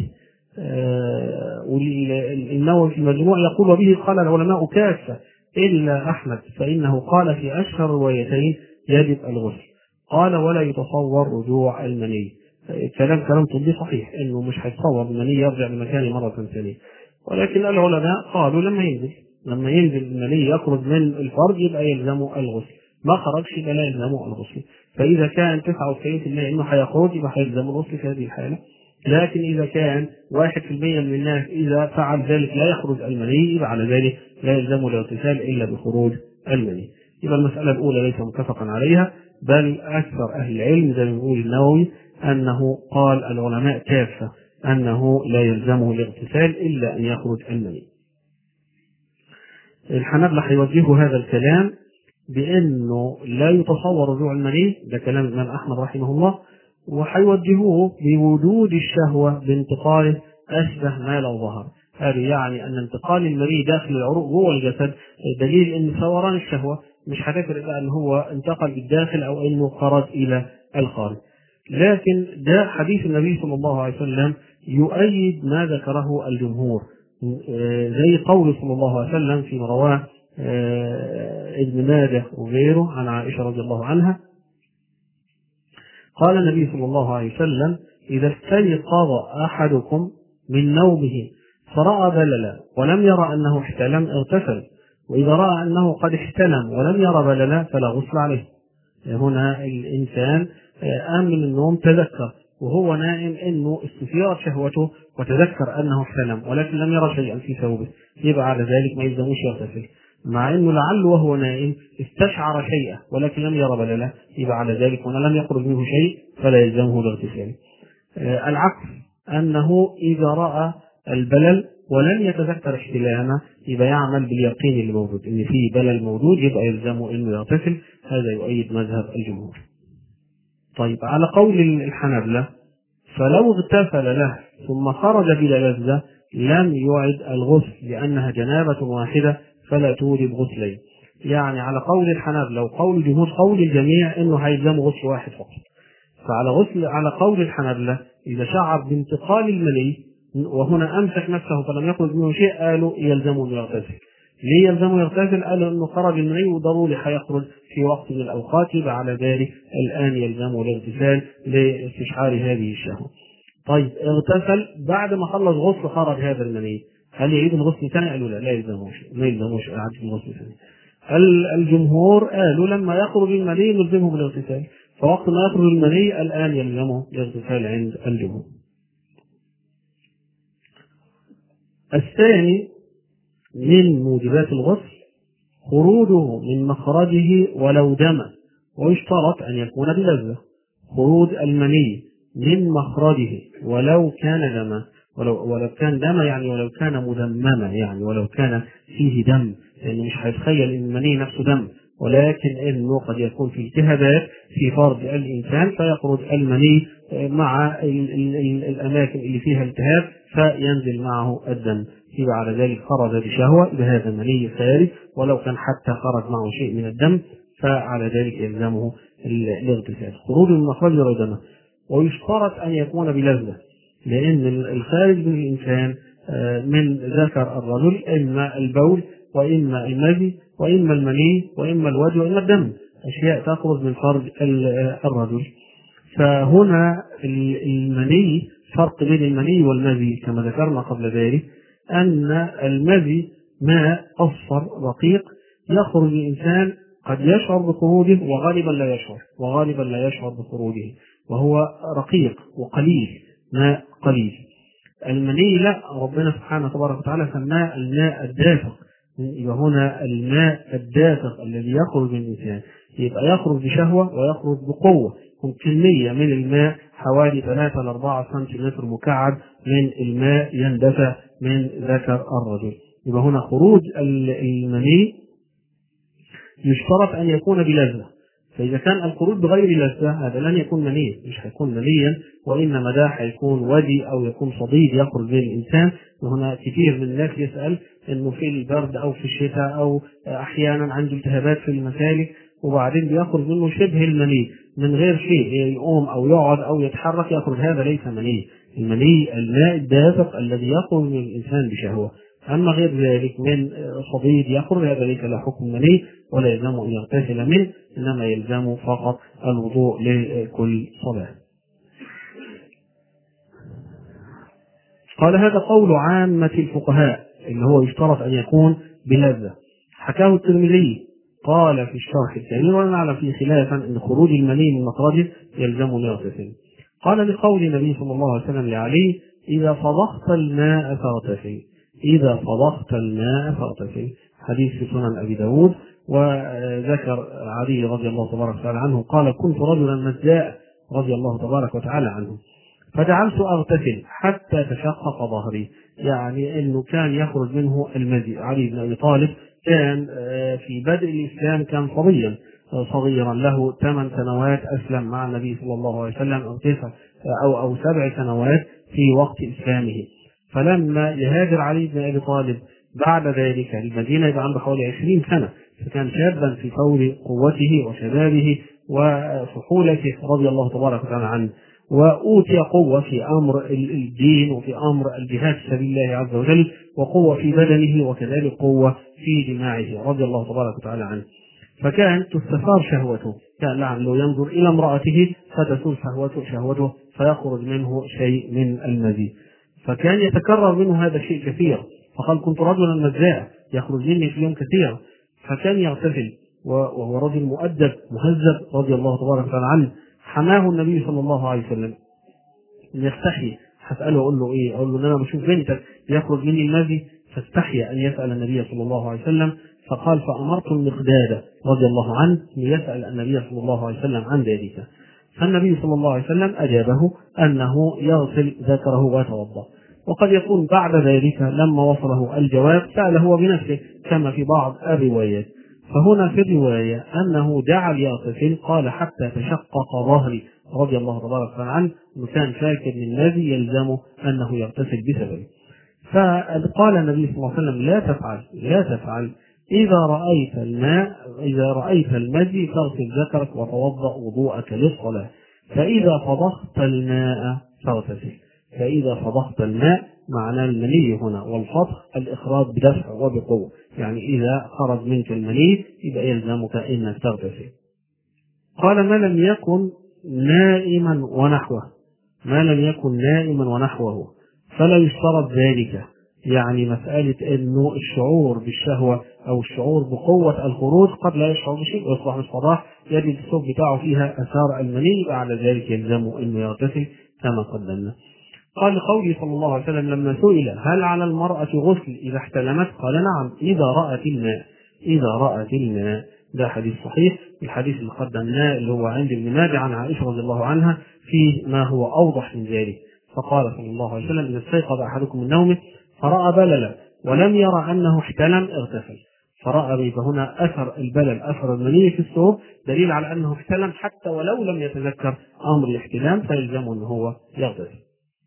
Speaker 1: والنووي في المجموع يقول وبه قال العلماء كافة إلا أحمد فإنه قال في أشهر روايتين يجب الغسل، قال ولا يتصور رجوع المني. كلام كلام طبي صحيح انه مش هيتصور المني يرجع لمكانه مره ثانيه، ولكن العلماء قالوا لما ينزل لما ينزل المني يخرج من الفرج يبقى يلزمه الغسل، ما خرجش يبقى لا يلزمه الغسل. فاذا كان تسعة وتسعين بالمئة انه هيخرج يبقى هيلزمه الغسل في هذه الحاله، لكن اذا كان واحد بالمئة من الناس اذا فعل ذلك لا يخرج المني يبقى على ذلك لا يلزمه الاغتسال الا بخروج المني. يبقى المساله الاولى ليس متفقا عليها، بل اكثر اهل العلم زي ما بيقول النووي أنه قال العلماء كافة أنه لا يلزمه الاغتسال إلا أن يخرج المني. الحنابلة هيوجهوا هذا الكلام بأنه لا يتصور رجوع المني، ده كلام الإمام أحمد رحمه الله، وهيوجهوه بوجود الشهوة بانتقاله أشبه ما لو ظهر. هذا يعني أن انتقال المني داخل العروق جوه الجسد دليل أن ثوران الشهوة مش هتفرق بقى أن هو انتقل بالداخل أو أنه خرج إلى الخارج. لكن ده حديث النبي صلى الله عليه وسلم يؤيد ما ذكره الجمهور، زي قول صلى الله عليه وسلم في رواه ابن ماجه وغيره عن عائشة رضي الله عنها، قال النبي صلى الله عليه وسلم إذا استيقظ أحدكم من نومه فرأى بللا ولم يرى أنه احتلم اغتسل، وإذا رأى أنه قد احتلم ولم يرى بللا فلا غسل عليه. هنا الإنسان قام من النوم تذكر وهو نائم أنه استثيرت شهوته وتذكر أنه احتلم ولكن لم يرى شيئا في ثوبه، يبقى على ذلك ما يلزموش يغتسل، مع أنه لعله وهو نائم استشعر شيئا ولكن لم يرى بللا، يبقى على ذلك وأن لم يخرج منه شيء فلا يلزمه الاغتسال. آه العكس أنه إذا رأى البلل ولم يتذكر احتلامه يبقى يعمل باليقين اللي موجود ان في بلل موجود يبقى يلزمه انه يغتسل، هذا يؤيد مذهب الجمهور. طيب على قول الحنابلة فلو اغتسل له ثم خرج بلا لذة لم يعد الغسل لأنها جنابة واحدة فلا توجب غسلين. يعني على قول الحنابلة وقول الجمهور قول الجميع انه هيلزم غسل واحد فقط، فعلى غسل على قول الحنابلة إذا شعر بانتقال المني وهنا أمسك نفسه فلم يخرج منه شيء قالوا يلزمه يغتسل. ليه يلزمه يغتسل؟ قالوا أنه خرج المني وضروري هيخرج في وقت من الأوقات، يبقى على ذلك الآن يلزمه الاغتسال لاستشعار هذه الشهوة. طيب اغتسل بعد ما خلص غسل خرج هذا المني، هل يعيد الغسل ثاني؟ قالوا لا لا يلزموش ما يلزموش إعادة الغسل ثاني. الجمهور قالوا لما يخرج المني يلزمه بالاغتسال، فوقت ما يخرج المني الآن يلزمه الاغتسال عند الجمهور. الثاني من موجبات الغسل خروجه من مخرجه ولو دم، ويشترط أن يكون بلذة. خروج المني من مخرجه ولو كان دما، ولو, ولو كان دم يعني ولو كان مدمما، يعني ولو كان فيه دم، لأنه مش هيتخيل أن المني نفسه دم، ولكن أنه قد يكون في التهابات في فرج الإنسان فيخرج المني مع ال ال ال الأماكن اللي فيها التهاب فينزل معه الدم، يبقى على ذلك خرج بشهوة بهذا المني خارج، ولو كان حتى خرج معه شيء من الدم فعلى ذلك يلزمه الاغتسال. خروج من مخرج ولو دم، ويشترط أن يكون بلذة، لأن الخارج من الإنسان من ذكر الرجل إما البول وإما المذي وإما المني وإما الوجه وإما الدم، أشياء تخرج من فرج الرجل. فهنا المني فرق بين المني والمذي كما ذكرنا قبل ذلك، أن المذي ماء أصفر رقيق يخرج الإنسان قد يشعر بخروجه وغالبا لا يشعر وغالبا لا يشعر بخروجه، وهو رقيق وقليل، ماء قليل. المني لا، ربنا سبحانه تبارك وتعالى سماه الماء الدافق، يبقى هنا الماء الدافق الذي يخرج من الإنسان يبقى يخرج بشهوة ويخرج بقوة، كمية من الماء حوالي ثلاثة إلى أربعة سنتيمتر مكعب من الماء يندفع من ذكر الرجل. يبقى هنا خروج المني يشترط أن يكون بلذة، فإذا كان الخروج بغير لذة هذا لن يكون مني، مش هيكون منيا، وإنما ده هيكون ودي أو يكون صديد يخرج به الإنسان. وهنا كثير من الناس يسأل إنه في البرد أو في الشتاء أو أحيانا عنده التهابات في المسالك وبعدين بيخرج منه شبه المني من غير شيء، يقوم أو يقعد أو يتحرك يخرج، هذا ليس مني. المني الماء الدافق الذي يخرج من الإنسان بشهوة، أما غير ذلك من صديد يخرج هذا ليس له حكم مني ولا يلزم أن يغتسل منه، إنما يلزم فقط الوضوء لكل صلاة. قال هذا قول عامة الفقهاء اللي هو يشترط أن يكون بلذة. حكاه الترمذي قال في الشرح الكبير ولا نعلم فيه خلافا أن خروج المني من مخرجه يلزم أن يغتسل. قال لقول النبي صلى الله عليه وسلم لعلي إذا فضخت الماء فاغتسل، إذا فضخت الماء فاغتسل، حديث في سنن أبي داود. وذكر علي رضي الله تبارك وتعالى عنه قال كنت رجلا مزاء رضي الله تبارك وتعالى عنه فجعلت أغتسل حتى تشقق ظهري، يعني أنه كان يخرج منه المذي. علي بن أبي طالب كان في بدء الإسلام كان صبيا صغيرا له ثمان سنوات، أسلم مع النبي صلى الله عليه وسلم أو تسع أو أو سبع سنوات في وقت إسلامه. فلما يهاجر علي بن أبي طالب بعد ذلك المدينة يبقى عنده حوالي عشرين سنة، فكان شابا في فور قوته وشبابه وفحولته رضي الله تبارك وتعالى عنه، وأوتي قوة في أمر الدين وفي أمر الجهاد في سبيل الله عز وجل، وقوة في بدنه وكذلك قوة في دماغه رضي الله تبارك وتعالى عنه. فكان تستثار شهوته، كان لعله ينظر إلى امرأته فتسول شهوته شهوته فيخرج منه شيء من المذي، فكان يتكرر منه هذا الشيء كثير. فقال كنت رجلا مزاء يخرج مني في يوم كثير، فكان يغتسل وهو رجل مؤدب مهذب رضي الله تبارك وتعالى عنه. حماه النبي صلى الله عليه وسلم يستحي، هسأله أقول له إيه؟ أقول له إن أنا بشوف بنتك يخرج مني المذي، فاستحي أن يسأل النبي صلى الله عليه وسلم. فقال فأمرت المقداد رضي الله عنه أن يسأل النبي صلى الله عليه وسلم عن ذلك، فالنبي صلى الله عليه وسلم أجابه أنه يغسل ذكره ويتوضأ. وقد يكون بعد ذلك لما وصله الجواب سأله هو بنفسه كما في بعض الروايات. فهنا في الرواية أنه جعل يغتسل قال حتى تشقق ظهري رضي الله تبارك وتعالى عنه، إنه كان فاكر من الذي يلزمه أنه يغتسل بسببه. فقال النبي صلى الله عليه وسلم لا تفعل لا تفعل إذا رأيت الماء إذا رأيت المذي فاغسل ذكرك وتوضأ وضوءك للصلاة، فإذا فضخت الماء فاغتسل. فإذا فضخت الماء معناه المني هنا، والفضخ الإخراج بدفع وبقوة، يعني إذا خرج منك المني يبقى يلزمك إنك تغتسل. قال ما لم يكن نائما ونحوه، ما لم يكن نائما ونحوه فلا يشترط ذلك، يعني مسألة إنه الشعور بالشهوة أو الشعور بقوة الخروج قد لا يشعر بشيء ويصبح الصباح يجد الصوت بتاعه فيها أثار المني، على ذلك يلزمه إنه يغتسل كما قدمنا. قال لقوله صلى الله عليه وسلم لما سئل هل على المرأة غسل إذا احتلمت؟ قال نعم إذا رأت الماء، إذا رأت الماء. ده حديث صحيح. الحديث اللي قدمناه اللي هو عند ابن ماجه عن عائشة رضي الله عنها فيه ما هو أوضح من ذلك. فقال صلى الله عليه وسلم إذا استيقظ أحدكم من نومه فرأى بللا ولم يرى أنه احتلم اغتسل. فرأى هنا أثر البلل، أثر المني في الثوب، دليل على أنه احتلم حتى ولو لم يتذكر أمر الاحتلام، فيلزمه أنه هو يغتسل.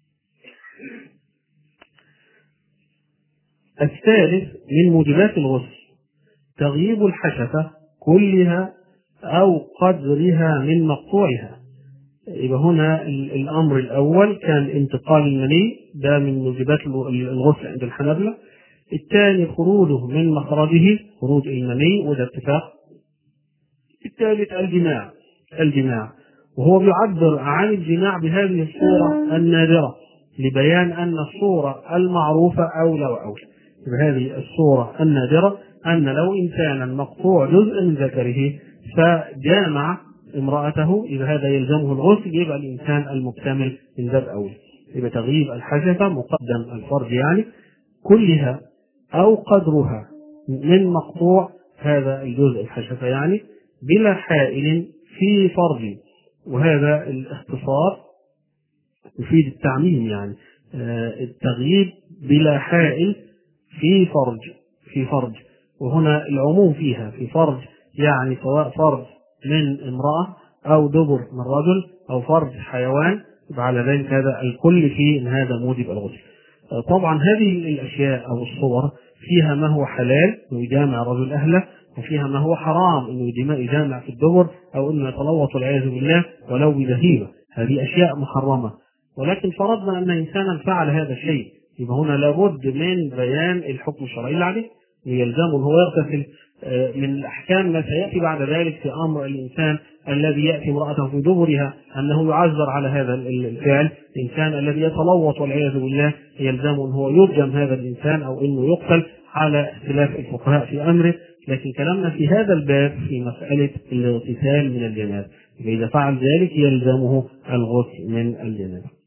Speaker 1: الثالث من موجبات الغسل تغييب الحشفة كلها أو قدرها من مقطوعها. يبقى هنا الأمر الأول كان انتقال المني، ده من موجبات الغسل عند الحنابلة. الثاني خروجه من مخرجه، خروج المني، وده اتفاق. الثالث الجماع، الجماع وهو بيعبر عن الجماع بهذه الصورة النادرة لبيان أن الصورة المعروفة أولى وأولى. بهذه الصورة النادرة أن لو إنسانا مقطوع جزء من ذكره فجامع امرأته إذا هذا يلزمه الغسل، يبقى الإنسان المكتمل من ذات أولى. يبقى تغييب الحشفة مقدم الفرج يعني كلها أو قدرها من مقطوع هذا الجزء الحشفة يعني بلا حائل في فرج. وهذا الاختصار يفيد التعميم يعني التغييب بلا حائل في فرج، في فرج وهنا العموم فيها في فرج يعني سواء فرج من امرأة أو دبر من رجل أو فرج حيوان، على ذلك هذا الكل فيه إن هذا موجب الغسل. طبعا هذه الأشياء أو الصور فيها ما هو حلال إنه يجامع رجل أهله، وفيها ما هو حرام إنه يجامع في الدبر أو إنه يتلوط والعياذ بالله ولو ببهيمة. هذه أشياء محرمة، ولكن فرضنا أن إنسانا فعل هذا الشيء، يبقى هنا لابد من بيان الحكم الشرعي اللي عليه، يلزمه أن هو يغتسل. من الأحكام ما سيأتي بعد ذلك في أمر الإنسان الذي يأتي امرأته في دبرها أنه يعذر على هذا الفعل. الإنسان الذي يتلوط والعياذ بالله يلزمه أن هو يرجم هذا الإنسان أو أنه يقتل على اختلاف الفقهاء في أمره. لكن كلامنا في هذا الباب في مسألة الاغتسال من الجنابة، إذا فعل ذلك يلزمه الغسل من الجنابة.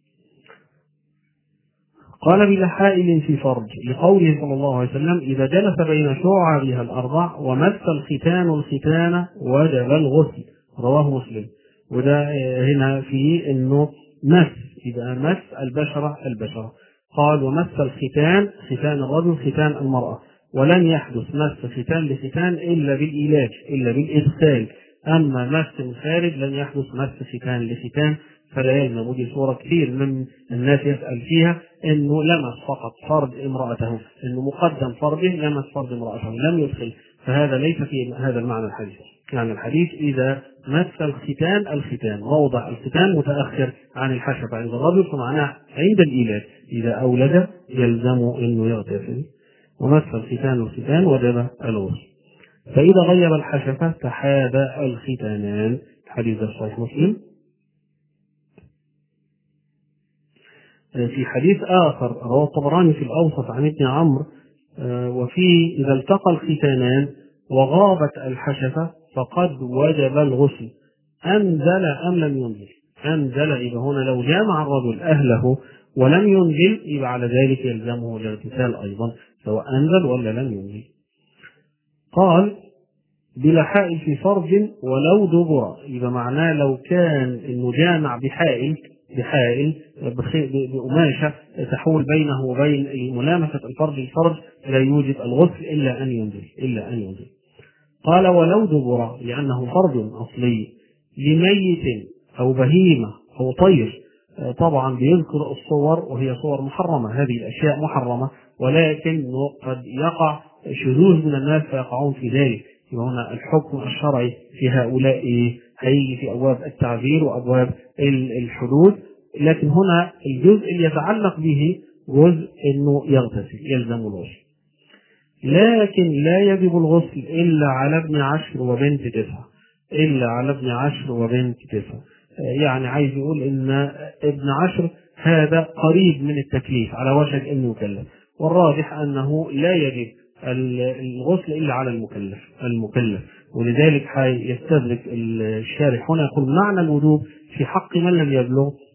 Speaker 1: قال بلا حائل في فرج لقوله صلى الله عليه وسلم إذا جلس بين شعابها الأربع ومس الختان الختان وجب الغسل، رواه مسلم. وده هنا في إنه مس، إذا مس البشرة البشرة. قال ومس الختان ختان الرجل ختان المرأة، ولن يحدث مس ختان لختان إلا بالإيلاج إلا بالإدخال. أما مس من خارج لن يحدث مس ختان لختان، فلا يلزم. ودي صورة كثير من الناس يسأل فيها انه لمس فقط فرج امرأته، انه مقدم فرجه لمس فرج امرأته لم يدخل، فهذا ليس في هذا المعنى الحديث. يعني الحديث اذا مس الختان الختان، موضع الختان متأخر عن الحشفة عند الرجل، فمعناه عند الإيلاد إذا أولد يلزم انه يغتسل. ومس الختان الختان وجب الغسل. فإذا غيب الحشفة تحاد الختانان. الحديث صحيح مسلم. في حديث آخر رواه الطبراني في الأوسط عن ابن عمرو وفيه إذا التقى الختانان وغابت الحشفة فقد وجب الغسل أنزل أم لم ينزل. أنزل إذا هنا لو جامع الرجل أهله ولم ينزل يبقى على ذلك يلزمه الاغتسال أيضا سواء أنزل ولا لم ينزل. قال بلا حائل في فرج ولو دبر، يبقى معناه لو كان إنه جامع بحائل بحائل بقماشة تحول بينه وبين ملامسة الفرج الفرج لا يوجب الغسل إلا أن ينزل إلا أن ينزل. قال ولو دبر لأنه فرج أصلي لميت أو بهيمة أو طير. طبعا بيذكر الصور وهي صور محرمة، هذه الأشياء محرمة، ولكن قد يقع شذوذ من الناس فيقعون في ذلك. هنا الحكم الشرعي في هؤلاء هيجي في أبواب التعذير وأبواب الحدود، لكن هنا الجزء اللي يتعلق به جزء أنه يغتسل يلزم الغسل، لكن لا يجب الغسل إلا على ابن عشر وبنت تسعة إلا على ابن عشر وبنت تسعة. يعني عايز يقول إن ابن عشر هذا قريب من التكليف على وشك أنه يكلف، والراجح أنه لا يجب الغسل إلا على المكلف المكلف ولذلك يستدرك الشارح هنا يقول معنى الوجوب في حق من لم يبلغ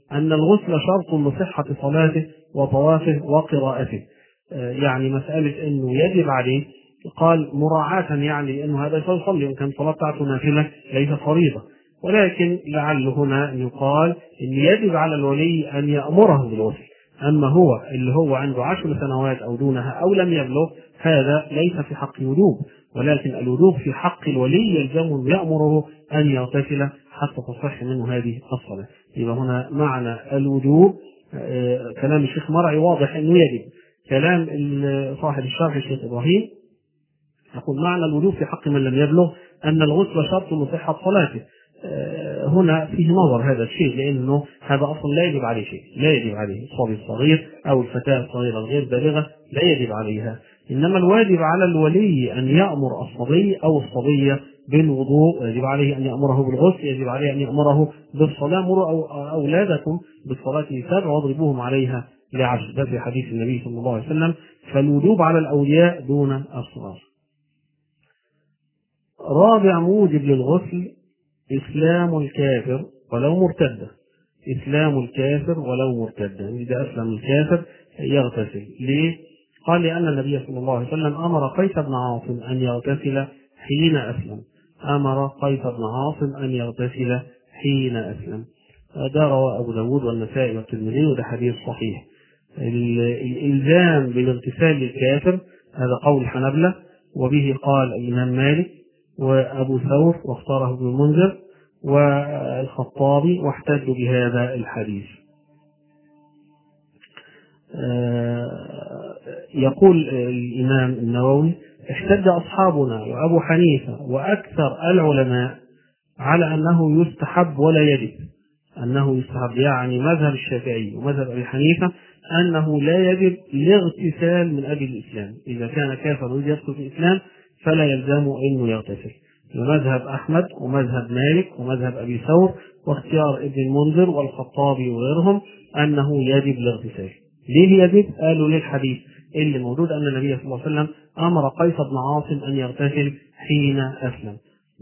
Speaker 1: أن الغسل شرط لصحة صلاته وطوافه وقراءته. يعني مسألة أنه يجب عليه، قال مراعاة يعني أنه هذا يصلي وإن كان صلاة بتاعته نافلة ليس فريضة، ولكن لعل هنا أن يقال أن يجب على الولي أن يأمره بالغسل. أما هو اللي هو عنده عشر سنوات أو دونها أو لم يبلغ هذا ليس في حق وجوب، ولكن الوجوب في حق الولي يلزمه يأمره أن يغتسل حتى تصح منه هذه الصلاة. يبقى هنا معنى الوجوب آه كلام الشيخ مرعي واضح أنه يجب. كلام صاحب الشرح الشيخ إبراهيم يقول معنى الوجوب في حق من لم يبلغ أن الغسل شرط لصحة صلاته. آه هنا فيه نظر هذا الشيء، لأنه هذا أصلا لا يجب عليه شيء، لا يجب عليه الصبي الصغير أو الفتاة الصغيرة الغير بالغة لا يجب عليها، إنما الواجب على الولي أن يأمر الصبي أو الصبية بالوضوء، يجب عليه أن يأمره بالغسل، يجب عليه أن يأمره بالصلاة. مروا أولادكم بالصلاة سبع واضربوهم عليها لعشر، ده في حديث النبي صلى الله عليه وسلم. فالوجوب على الأولياء دون الصغار. رابع موجب للغسل إسلام الكافر ولو مرتدا. إسلام الكافر ولو مرتدا، إذا أسلم الكافر يغتسل. ليه؟ قال لأن النبي صلى الله عليه وسلم أمر قيس بن عاصم أن يغتسل حين أسلم. أمر قيس بن عاصم أن يغتسل حين أسلم. ده رواه أبو داود والنسائي والترمذي، وده حديث صحيح. الإلزام بالاغتسال للكافر هذا قول الحنبلة، وبه قال الإمام مالك وأبو ثور واختاره ابن المنذر والخطابي واحتجوا بهذا الحديث. يقول الإمام النووي احتج أصحابنا وأبو حنيفة وأكثر العلماء على أنه يستحب ولا يجب. أنه يستحب يعني مذهب الشافعي ومذهب أبي حنيفة أنه لا يجب الاغتسال من أجل الإسلام، إذا كان كافر يريد يدخل في الإسلام فلا يلزمه أنه يغتسل. ومذهب أحمد ومذهب مالك ومذهب أبي ثور واختيار ابن المنذر والخطابي وغيرهم أنه يجب الاغتسال. ليه يجب؟ قالوا للحديث اللي موجود أن النبي صلى الله عليه وسلم أمر قيس بن عاصم أن يغتسل حين أسلم.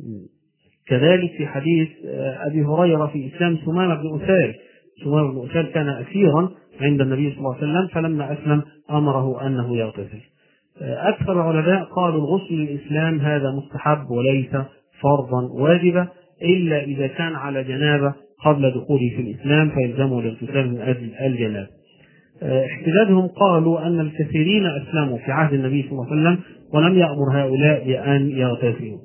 Speaker 1: كذلك في حديث أبي هريرة في إسلام ثمامة بن أسال. ثمامة بن أسال كان أسيرا عند النبي صلى الله عليه وسلم، فلما أسلم أمره أنه يغتسل. أكثر العلماء قالوا الغسل للإسلام هذا مستحب وليس فرضا واجبا، إلا إذا كان على جنابة قبل دخوله في الإسلام فيلزمه الاغتسال من أجل الجنابة. احتجاجهم قالوا أن الكثيرين أسلموا في عهد النبي صلى الله عليه وسلم ولم يأمر هؤلاء بأن يغتسلوا.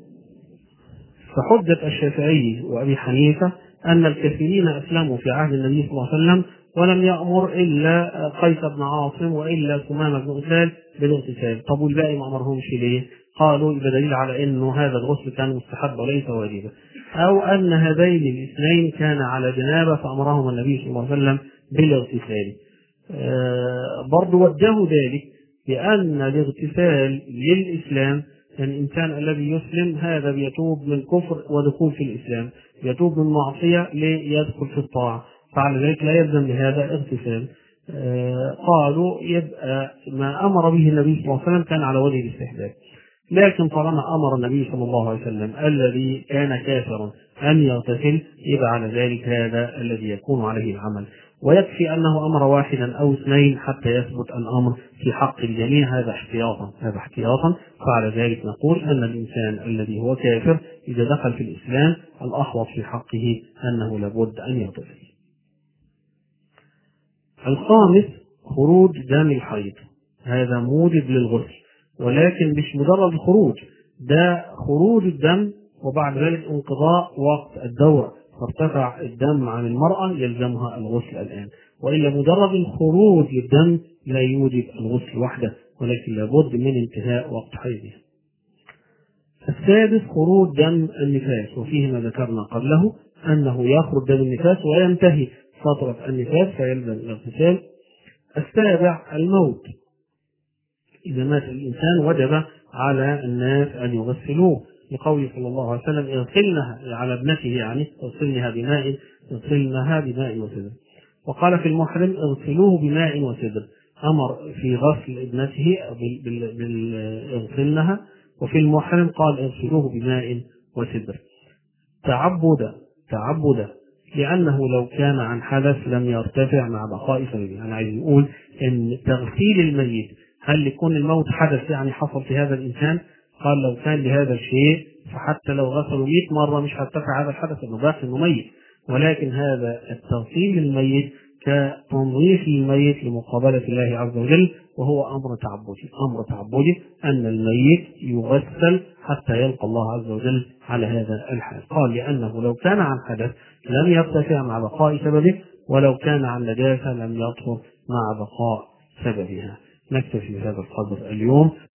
Speaker 1: فحجة الشافعي وأبي حنيفة أن الكثيرين أسلموا في عهد النبي صلى الله عليه وسلم ولم يأمر إلا قيس بن عاصم وإلا ثمامة بن أسال بالاغتسال. طب والباقي ما أمرهمش ليه؟ قالوا بدليل على أنه هذا الغسل كان مستحب وليس واجبا، أو أن هذين الاثنين كان على جنابة فأمرهم النبي صلى الله عليه وسلم بالاغتسال. آه برضو وجهوا ذلك بأن الاغتسال للإسلام، يعني الإنسان الذي يسلم هذا بيتوب من كفر ودخول في الإسلام، يتوب من معصية ليدخل في الطاعة، فعلى ذلك لا يلزم بهذا اغتسال. آه قالوا يبقى ما أمر به النبي صلى الله عليه وسلم كان على وجه الاستحباب، لكن طالما أمر النبي صلى الله عليه وسلم الذي كان كافرا أن يغتسل يبقى على ذلك هذا الذي يكون عليه العمل، ويكفي أنه أمر واحدا أو اثنين حتى يثبت الأمر في حق الجميع، هذا احتياطا هذا احتياطا فعلى ذلك نقول أن الإنسان الذي هو كافر إذا دخل في الإسلام الأحوط في حقه أنه لابد أن يغتسل. الخامس خروج دم الحيض، هذا موجب للغسل، ولكن مش مجرد خروج، ده خروج الدم وبعد ذلك انقضاء وقت الدورة فارتفع الدم عن المرأة يلزمها الغسل الآن، وإلا مجرد الخروج للدم لا يوجب الغسل وحده، ولكن لابد من انتهاء وقت حيضها. السادس خروج دم النفاس، وفيه ما ذكرنا قبله أنه يخرج دم النفاس وينتهي فترة النفاس فيلزم الاغتسال. السابع الموت، إذا مات الإنسان وجب على الناس أن يغسلوه، لقوله صلى الله عليه وسلم اغسلنها على ابنته، يعني اغسلنها بماء اغسلنها بماء وسدر. وقال في المحرم اغسلوه بماء وسدر، أمر في غسل ابنته باغسلنها، وفي المحرم قال اغسلوه بماء وسدر تعبدا تعبدا لأنه لو كان عن حدث لم يرتفع مع بقاء سببه. أنا عايز أقول إن تغسيل الميت هل يكون الموت حدث يعني حصل في هذا الإنسان؟ قال لو كان لهذا الشيء فحتى لو غسلوا مئة مرة مش هترتفع هذا الحدث، إنه باقي إنه ميت. ولكن هذا التغسيل للميت كتنظيف الميت لمقابلة الله عز وجل، وهو أمر تعبدي. أمر تعبدي أن الميت يغسل حتى يلقى الله عز وجل على هذا الحال. قال لأنه لو كان عن حدث لم يرتفع مع بقاء سببه، ولو كان عن نجاسة لم يطهر مع بقاء سببها. نكتفي بهذا القدر اليوم.